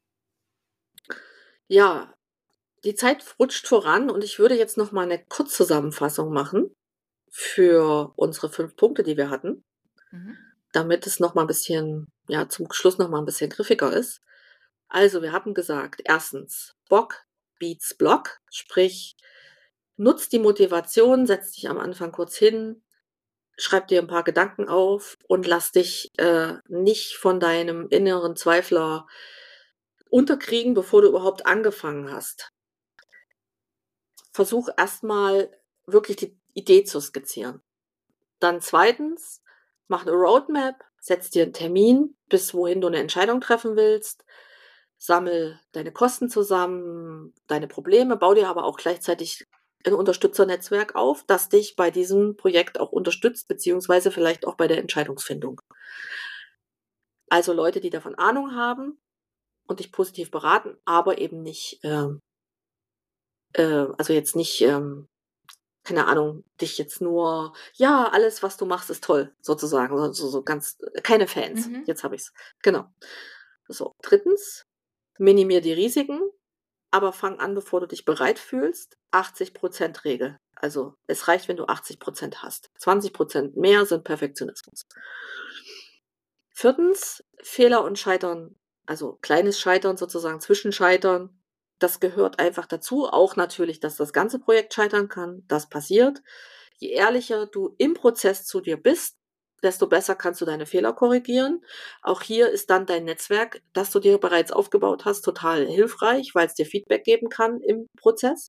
Ja, die Zeit rutscht voran und ich würde jetzt noch mal 'ne Kurzzusammenfassung machen für unsere fünf Punkte, die wir hatten, Mhm. damit es noch mal 'n bisschen ja, zum Schluss noch mal 'n bisschen griffiger ist. Also, wir hatten gesagt, erstens Bock beats Block, sprich, nutz die Motivation, setz dich am Anfang kurz hin, schreib dir 'n paar Gedanken auf und lass dich, äh, nicht von deinem inneren Zweifler unterkriegen, bevor du überhaupt angefangen hast. Versuch erst mal wirklich die Idee zu skizzieren. Dann zweitens, mach 'ne Roadmap, setz dir 'n Termin, bis wohin du 'ne Entscheidung treffen willst. Sammel deine Kosten zusammen, deine Probleme, bau dir aber auch gleichzeitig 'n Unterstützernetzwerk auf, das dich bei diesem Projekt auch unterstützt, beziehungsweise vielleicht auch bei der Entscheidungsfindung. Also Leute, die davon Ahnung haben und dich positiv beraten, aber eben nicht, ähm äh, also jetzt nicht, ähm, keine Ahnung, dich jetzt nur: „Ja, alles, was du machst, ist toll“, sozusagen, so so so ganz keine Fans. Mhm. Jetzt habe ich's. Genau. So, drittens, minimier die Risiken, aber fang an, bevor du dich bereit fühlst. achtzig Prozent Regel. Also, es reicht, wenn du achtzig Prozent hast. zwanzig Prozent mehr sind Perfektionismus. Viertens, Fehler und Scheitern, also kleines Scheitern sozusagen, Zwischenscheitern, das gehört einfach dazu. Auch natürlich, dass das ganze Projekt scheitern kann, das passiert. Je ehrlicher du im Prozess zu dir bist, desto besser kannst du deine Fehler korrigieren. Auch hier ist dann dein Netzwerk, das du dir bereits aufgebaut hast, total hilfreich, weil's dir Feedback geben kann im Prozess.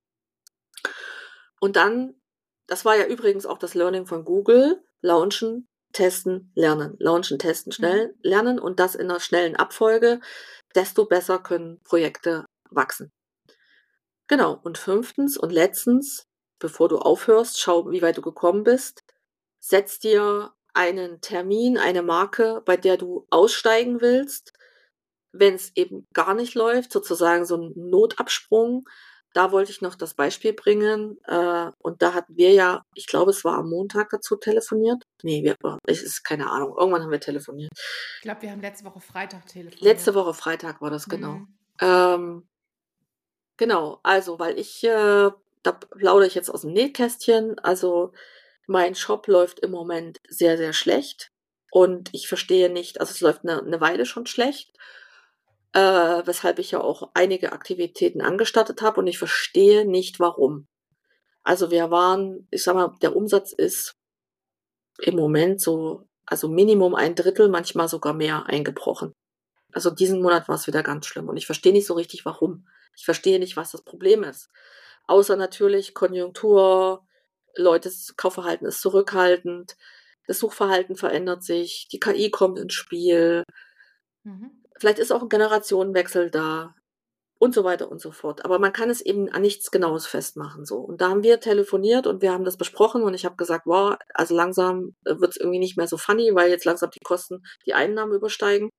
Und dann das war ja übrigens auch das Learning von Google, launchen, testen, lernen. Launchen, testen, Mhm. schnell lernen und das in 'ner schnellen Abfolge, desto besser können Projekte wachsen. Genau. Und fünftens und letztens, bevor du aufhörst, schau, wie weit du gekommen bist. Setz dir einen Termin, eine Marke, bei der du aussteigen willst, wenn's eben gar nicht läuft, sozusagen so 'n Notabsprung. Da wollte ich noch das Beispiel bringen, äh, und da hatten wir ja, ich glaube, es war am Montag dazu telefoniert. Ne, wir es ist keine Ahnung, irgendwann haben wir telefoniert. Ich glaube, wir haben letzte Woche Freitag Letzte telefoniert. Woche Freitag war das, genau. Mhm. Ähm genau, also, weil ich, äh da plaudere ich jetzt aus'm Nähkästchen. Also, mein Shop läuft im Moment sehr, sehr schlecht und ich verstehe nicht also, es läuft 'ne 'ne Weile schon schlecht, äh, weshalb ich ja auch einige Aktivitäten angestattet habe und ich verstehe nicht, warum. Also, wir waren ich sage mal, der Umsatz ist im Moment so also, Minimum ein Drittel, manchmal sogar mehr eingebrochen. Also, diesen Monat war's wieder ganz schlimm und ich verstehe nicht so richtig, warum. Ich verstehe nicht, was das Problem ist. Außer natürlich Konjunktur, Leutes Kaufverhalten ist zurückhaltend, das Suchverhalten verändert sich, die K I kommt ins Spiel. Mhm. Vielleicht ist auch 'n Generationenwechsel da. und so weiter und so fort. Aber man kann es eben an nichts Genaues festmachen, so. Und da haben wir telefoniert und wir haben das besprochen und ich habe gesagt: „Wow, also langsam, äh, wird's irgendwie nicht mehr so funny, weil jetzt langsam die Kosten die Einnahmen übersteigen.“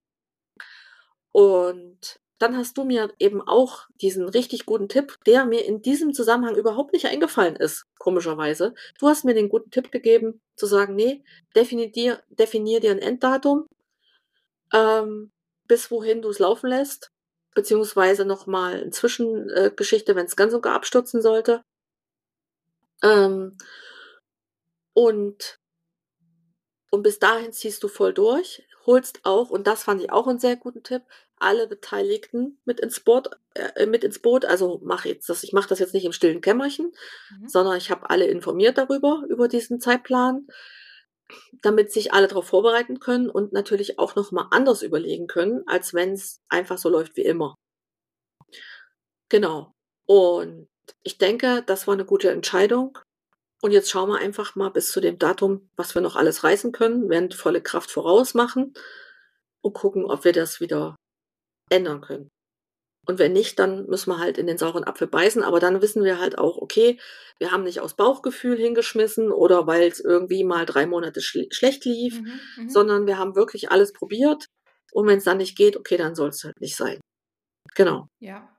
Und dann hast du mir eben auch diesen richtig guten Tipp, der mir in diesem Zusammenhang überhaupt nicht eingefallen ist, komischerweise. Du hast mir den guten Tipp gegeben, zu sagen: „Ne, defini dir definier dir 'n Enddatum, ähm, bis wohin du's laufen lässt, beziehungsweise noch mal 'n Zwischen äh, Geschichte, wenn's ganz und gar abstürzen sollte.“ Ähm und und bis dahin ziehst du voll durch, holst auch und das fand ich auch 'n sehr guten Tipp, alle Beteiligten mit ins Boot äh, mit ins Boot. Also, mache jetzt das ich mache das jetzt nicht im stillen Kämmerchen, Mhm. sondern ich habe alle informiert darüber, über diesen Zeitplan, damit sich alle drauf vorbereiten können und natürlich auch noch mal anders überlegen können, als wenn's einfach so läuft wie immer. Genau. Und ich denke, das war 'ne gute Entscheidung. Und jetzt schauen wir einfach mal bis zu dem Datum, was wir noch alles reißen können, werden volle Kraft voraus machen und gucken, ob wir das wieder ändern können. Und wenn nicht, dann müssen wir halt in den sauren Apfel beißen, aber dann wissen wir halt auch, okay, wir haben nicht aus Bauchgefühl hingeschmissen oder weil's irgendwie mal drei Monate schl schlecht lief, Mhm, mhm. sondern wir haben wirklich alles probiert und wenn's dann nicht geht, okay, dann soll's halt nicht sein. Genau. Ja.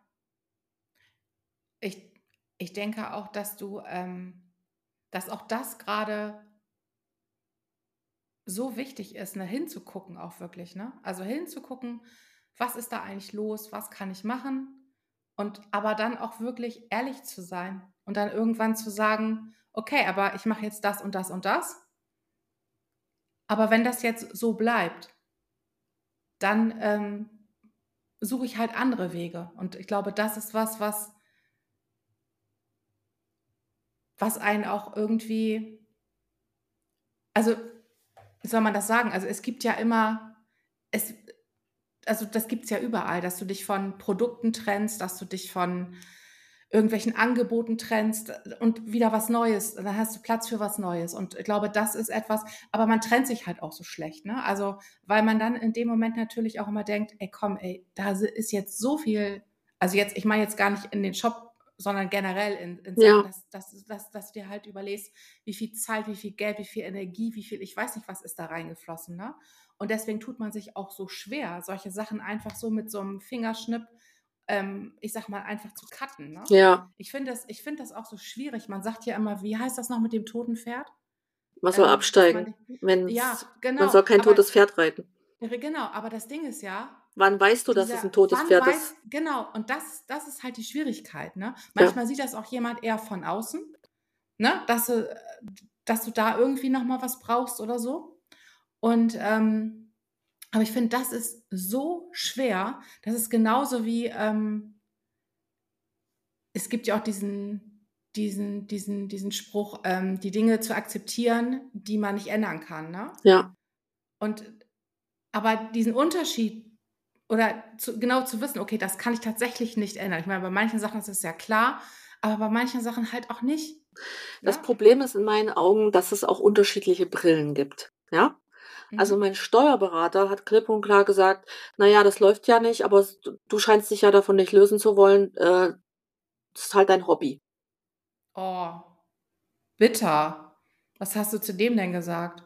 Ich ich denke auch, dass du ähm, dass auch das grade so wichtig ist, ne, hinzugucken auch wirklich, ne? Also, hinzugucken: „Was ist da eigentlich los? Was kann ich machen?“ Und aber dann auch wirklich ehrlich zu sein und dann irgendwann zu sagen: „Okay, aber ich mache jetzt das und das und das.“ Aber wenn das jetzt so bleibt dann, ähm, suche ich halt andere Wege. Und ich glaube, das ist was, was was einen auch irgendwie also, wie soll man das sagen? Also, es gibt ja immer es also, das gibt's ja überall, dass du dich von Produkten trennst, dass du dich von irgendwelchen Angeboten trennst und wieder was Neues dann hast du Platz für was Neues. Und ich glaube, das ist etwas aber man trennt sich halt auch so schlecht, ne? Also, weil man dann in dem Moment natürlich auch immer denkt: „Ey, komm, ey, da si ist jetzt so viel“ also, jetzt ich meine jetzt gar nicht in den Shop, sondern generell in in Sachen, Ja. dass dass dass dass du dir halt überlegst, wie viel Zeit, wie viel Geld, wie viel Energie, wie viel ich weiß nicht, was ist da reingeflossen, ne? Und deswegen tut man sich auch so schwer, solche Sachen einfach so mit so 'nem Fingerschnipp, ähm, ich sage mal, einfach zu cutten, ne? Ja. Ich finde das ich finde das auch so schwierig. Man sagt ja immer wie heißt das noch mit dem toten Pferd? Man soll Ähm, dass man absteigen, di ja, wenn's man genau, soll kein aber totes Pferd reiten. r genau, aber das Ding ist ja, Wann weißt du, dass es dieser 'n totes wann Pferd ist? weiß genau, und das das ist halt die Schwierigkeit, ne? Ja. Manchmal sieht das auch jemand eher von außen, ne, dass du äh, dass du da irgendwie noch mal was brauchst oder so. Und, ähm aber ich finde, das ist so schwer. Das ist genauso wie, ähm es gibt ja auch diesen diesen diesen diesen Spruch, ähm, die Dinge zu akzeptieren, die man nicht ändern kann, ne? Ja. Und aber diesen Unterschied oder zu genau zu wissen: „Okay, das kann ich tatsächlich nicht ändern.“ Ich meine, bei manchen Sachen ist es ja klar, aber bei manchen Sachen halt auch nicht, Das ne? Problem ist in meinen Augen, dass es auch unterschiedliche Brillen gibt, ja? Also, Mhm. mein Steuerberater hat klipp und klar gesagt: „Na ja, das läuft ja nicht, aber s du du scheinst dich ja davon nicht lösen zu wollen, äh, das ist halt dein Hobby.“ Oh, bitter. Was hast du zu dem denn gesagt?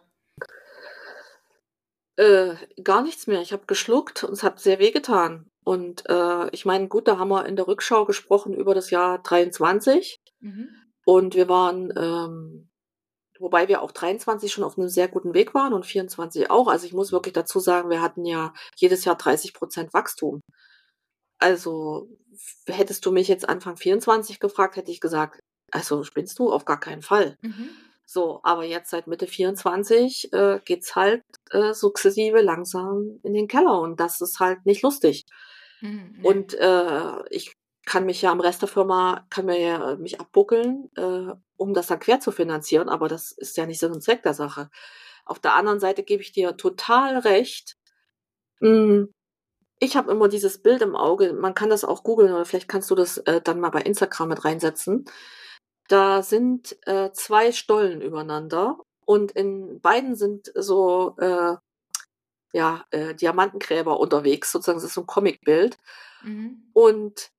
Äh, gar nichts mehr. Ich habe geschluckt und es hat sehr wehgetan. Und, äh, ich meine, gut, da haben wir in der Rückschau gesprochen über das Jahr dreiundzwanzig Mhm. und wir waren, ähm wobei wir auch dreiundzwanzig schon auf 'nem sehr guten Weg waren und vierundzwanzig auch. Also, ich muss wirklich dazu sagen, wir hatten ja jedes Jahr dreißig Prozent Wachstum. Also, f hättest du mich jetzt Anfang vierundzwanzig gefragt, hätte ich gesagt: „Also, spinnst du? Auf gar keinen Fall.“ Mhm. So, aber jetzt seit Mitte vierundzwanzig, äh, geht's halt, äh, sukzessive langsam in den Keller und das ist halt nicht lustig. Mhm, Und, ne. äh, ich kann mich ja am Rest der Firma kann mir ja mich abbuckeln, äh, um das dann querzufinanzieren, aber das ist ja nicht Sinn und Zweck der Sache. Auf der anderen Seite gebe ich dir total recht. Hm, ich habe immer dieses Bild im Auge, man kann das auch googeln oder vielleicht kannst du das, äh, dann mal bei Instagram mit reinsetzen. Da sind, äh, zwei Stollen übereinander und in beiden sind so, äh, ja, äh, Diamantengräber unterwegs, sozusagen. Das ist so 'n Comicbild. Mhm. Und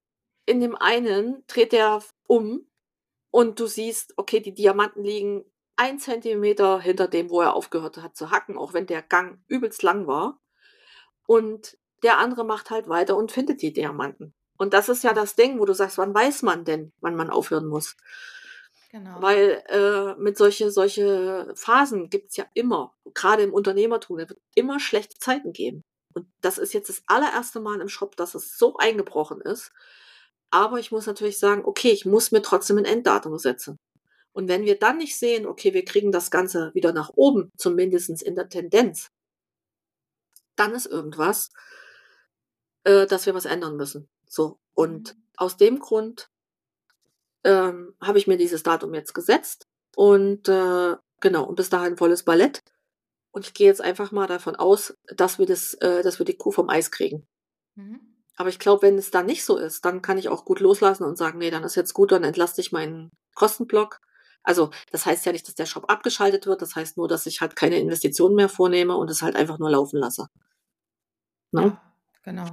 in dem einen dreht der um und du siehst, okay, die Diamanten liegen ein Zentimeter hinter dem, wo er aufgehört hat zu hacken, auch wenn der Gang übelst lang war. Und der andere macht halt weiter und findet die Diamanten. Und das ist ja das Ding, wo du sagst, wann weiß man denn, wann man aufhören muss? Genau. Weil äh, mit solche, solche Phasen gibt's ja immer, gerade im Unternehmertum, es wird immer schlechte Zeiten geben. Und das ist jetzt das allererste Mal im Shop, dass es so eingebrochen ist. Aber ich muss natürlich sagen, okay, ich muss mir trotzdem ein Enddatum setzen. Und wenn wir dann nicht sehen, okay, wir kriegen das Ganze wieder nach oben, zumindest in der Tendenz, dann ist irgendwas, äh, dass wir was ändern müssen. So. Und Mhm. aus dem Grund ähm, habe ich mir dieses Datum jetzt gesetzt. Und äh, genau, und bis dahin volles Ballett. Und ich gehe jetzt einfach mal davon aus, dass wir das, äh, dass wir die Kuh vom Eis kriegen. Mhm. Aber ich glaube, wenn es dann nicht so ist, dann kann ich auch gut loslassen und sagen, nee, dann ist jetzt gut, dann entlaste ich meinen Kostenblock. Also das heißt ja nicht, dass der Shop abgeschaltet wird, das heißt nur, dass ich halt keine Investitionen mehr vornehme und es halt einfach nur laufen lasse. Ne? Ja, genau.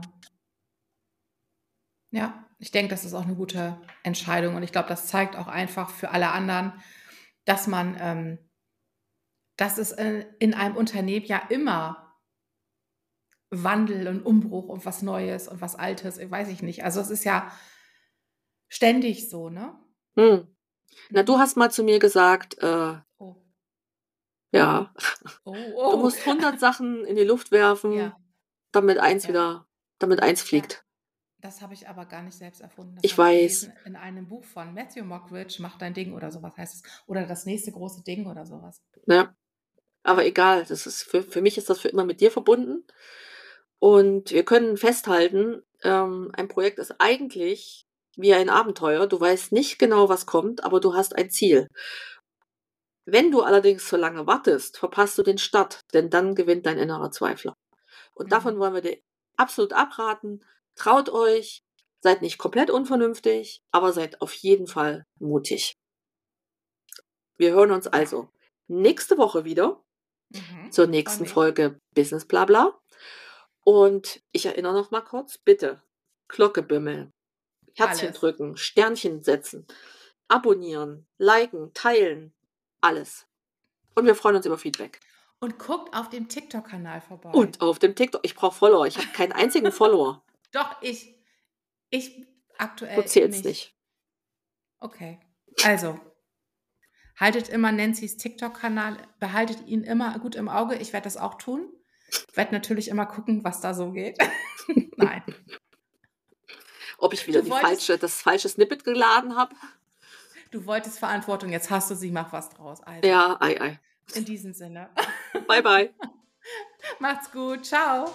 Ja, ich denke, das ist auch eine gute Entscheidung und ich glaube, das zeigt auch einfach für alle anderen, dass man, ähm, dass es in, in einem Unternehmen ja immer Wandel und Umbruch und was Neues und was Altes, ich weiß ich nicht. Also es ist ja ständig so, ne? Hm. Na, Mhm. du hast mal zu mir gesagt, äh, Oh, ja, oh, du oh. musst hundert Sachen in die Luft werfen, Ja, damit eins ja, wieder, damit eins ja. fliegt. Das habe ich aber gar nicht selbst erfunden. Das Ich habe ich weiß. gelesen in einem Buch von Matthew Mockridge, Mach dein Ding oder sowas heißt es. Oder das nächste große Ding oder sowas. Ne? Aber Ja. egal, das ist für, für mich ist das für immer mit dir verbunden. Und wir können festhalten, ähm, ein Projekt ist eigentlich wie ein Abenteuer. Du weißt nicht genau, was kommt, aber du hast ein Ziel. Wenn du allerdings so lange wartest, verpasst du den Start, denn dann gewinnt dein innerer Zweifler. Und davon Mhm. wollen wir dir absolut abraten. Traut euch, seid nicht komplett unvernünftig, aber seid auf jeden Fall mutig. Wir hören uns Ja. also nächste Woche wieder Mhm. zur Freu nächsten mich. Folge Business Blabla. Und ich erinnere noch mal kurz, bitte Glocke bimmeln, Herzchen Alles. drücken, Sternchen setzen, abonnieren, liken, teilen, alles. Und wir freuen uns über Feedback. Und guckt auf dem TikTok-Kanal vorbei. Und auf dem TikTok, ich brauche Follower. Ich habe keinen einzigen Follower. Doch, ich. Ich Du aktuell zählst nicht. nicht. Okay. Also, haltet immer Nancy's TikTok-Kanal, behaltet ihn immer gut im Auge. Ich werde das auch tun. Ich werde natürlich immer gucken, was da so geht. Nein. Ob ich wieder Du die wolltest, falsche, das falsche Snippet geladen habe? du wolltest Verantwortung, jetzt hast du sie, mach was draus. Also, Ja, ei, ei. in diesem Sinne. Bye, bye. Macht's gut. Ciao.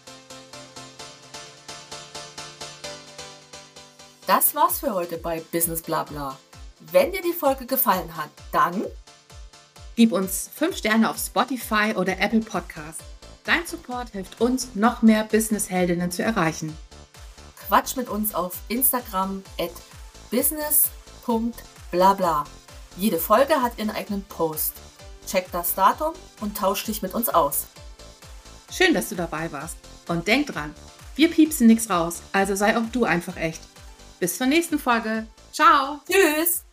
Das war's für heute bei Business Blabla. Wenn dir die Folge gefallen hat, dann Gib uns fünf Sterne auf Spotify oder Apple Podcast. Dein Support hilft uns, noch mehr Business-Heldinnen zu erreichen. quatsch mit uns auf Instagram at business punkt blabla. Jede Folge hat ihren eigenen Post. Check das Datum und tausch dich mit uns aus. Schön, dass du dabei warst. Und denk dran, wir piepsen nichts raus, also sei auch du einfach echt. Bis zur nächsten Folge. Ciao! Tschüss!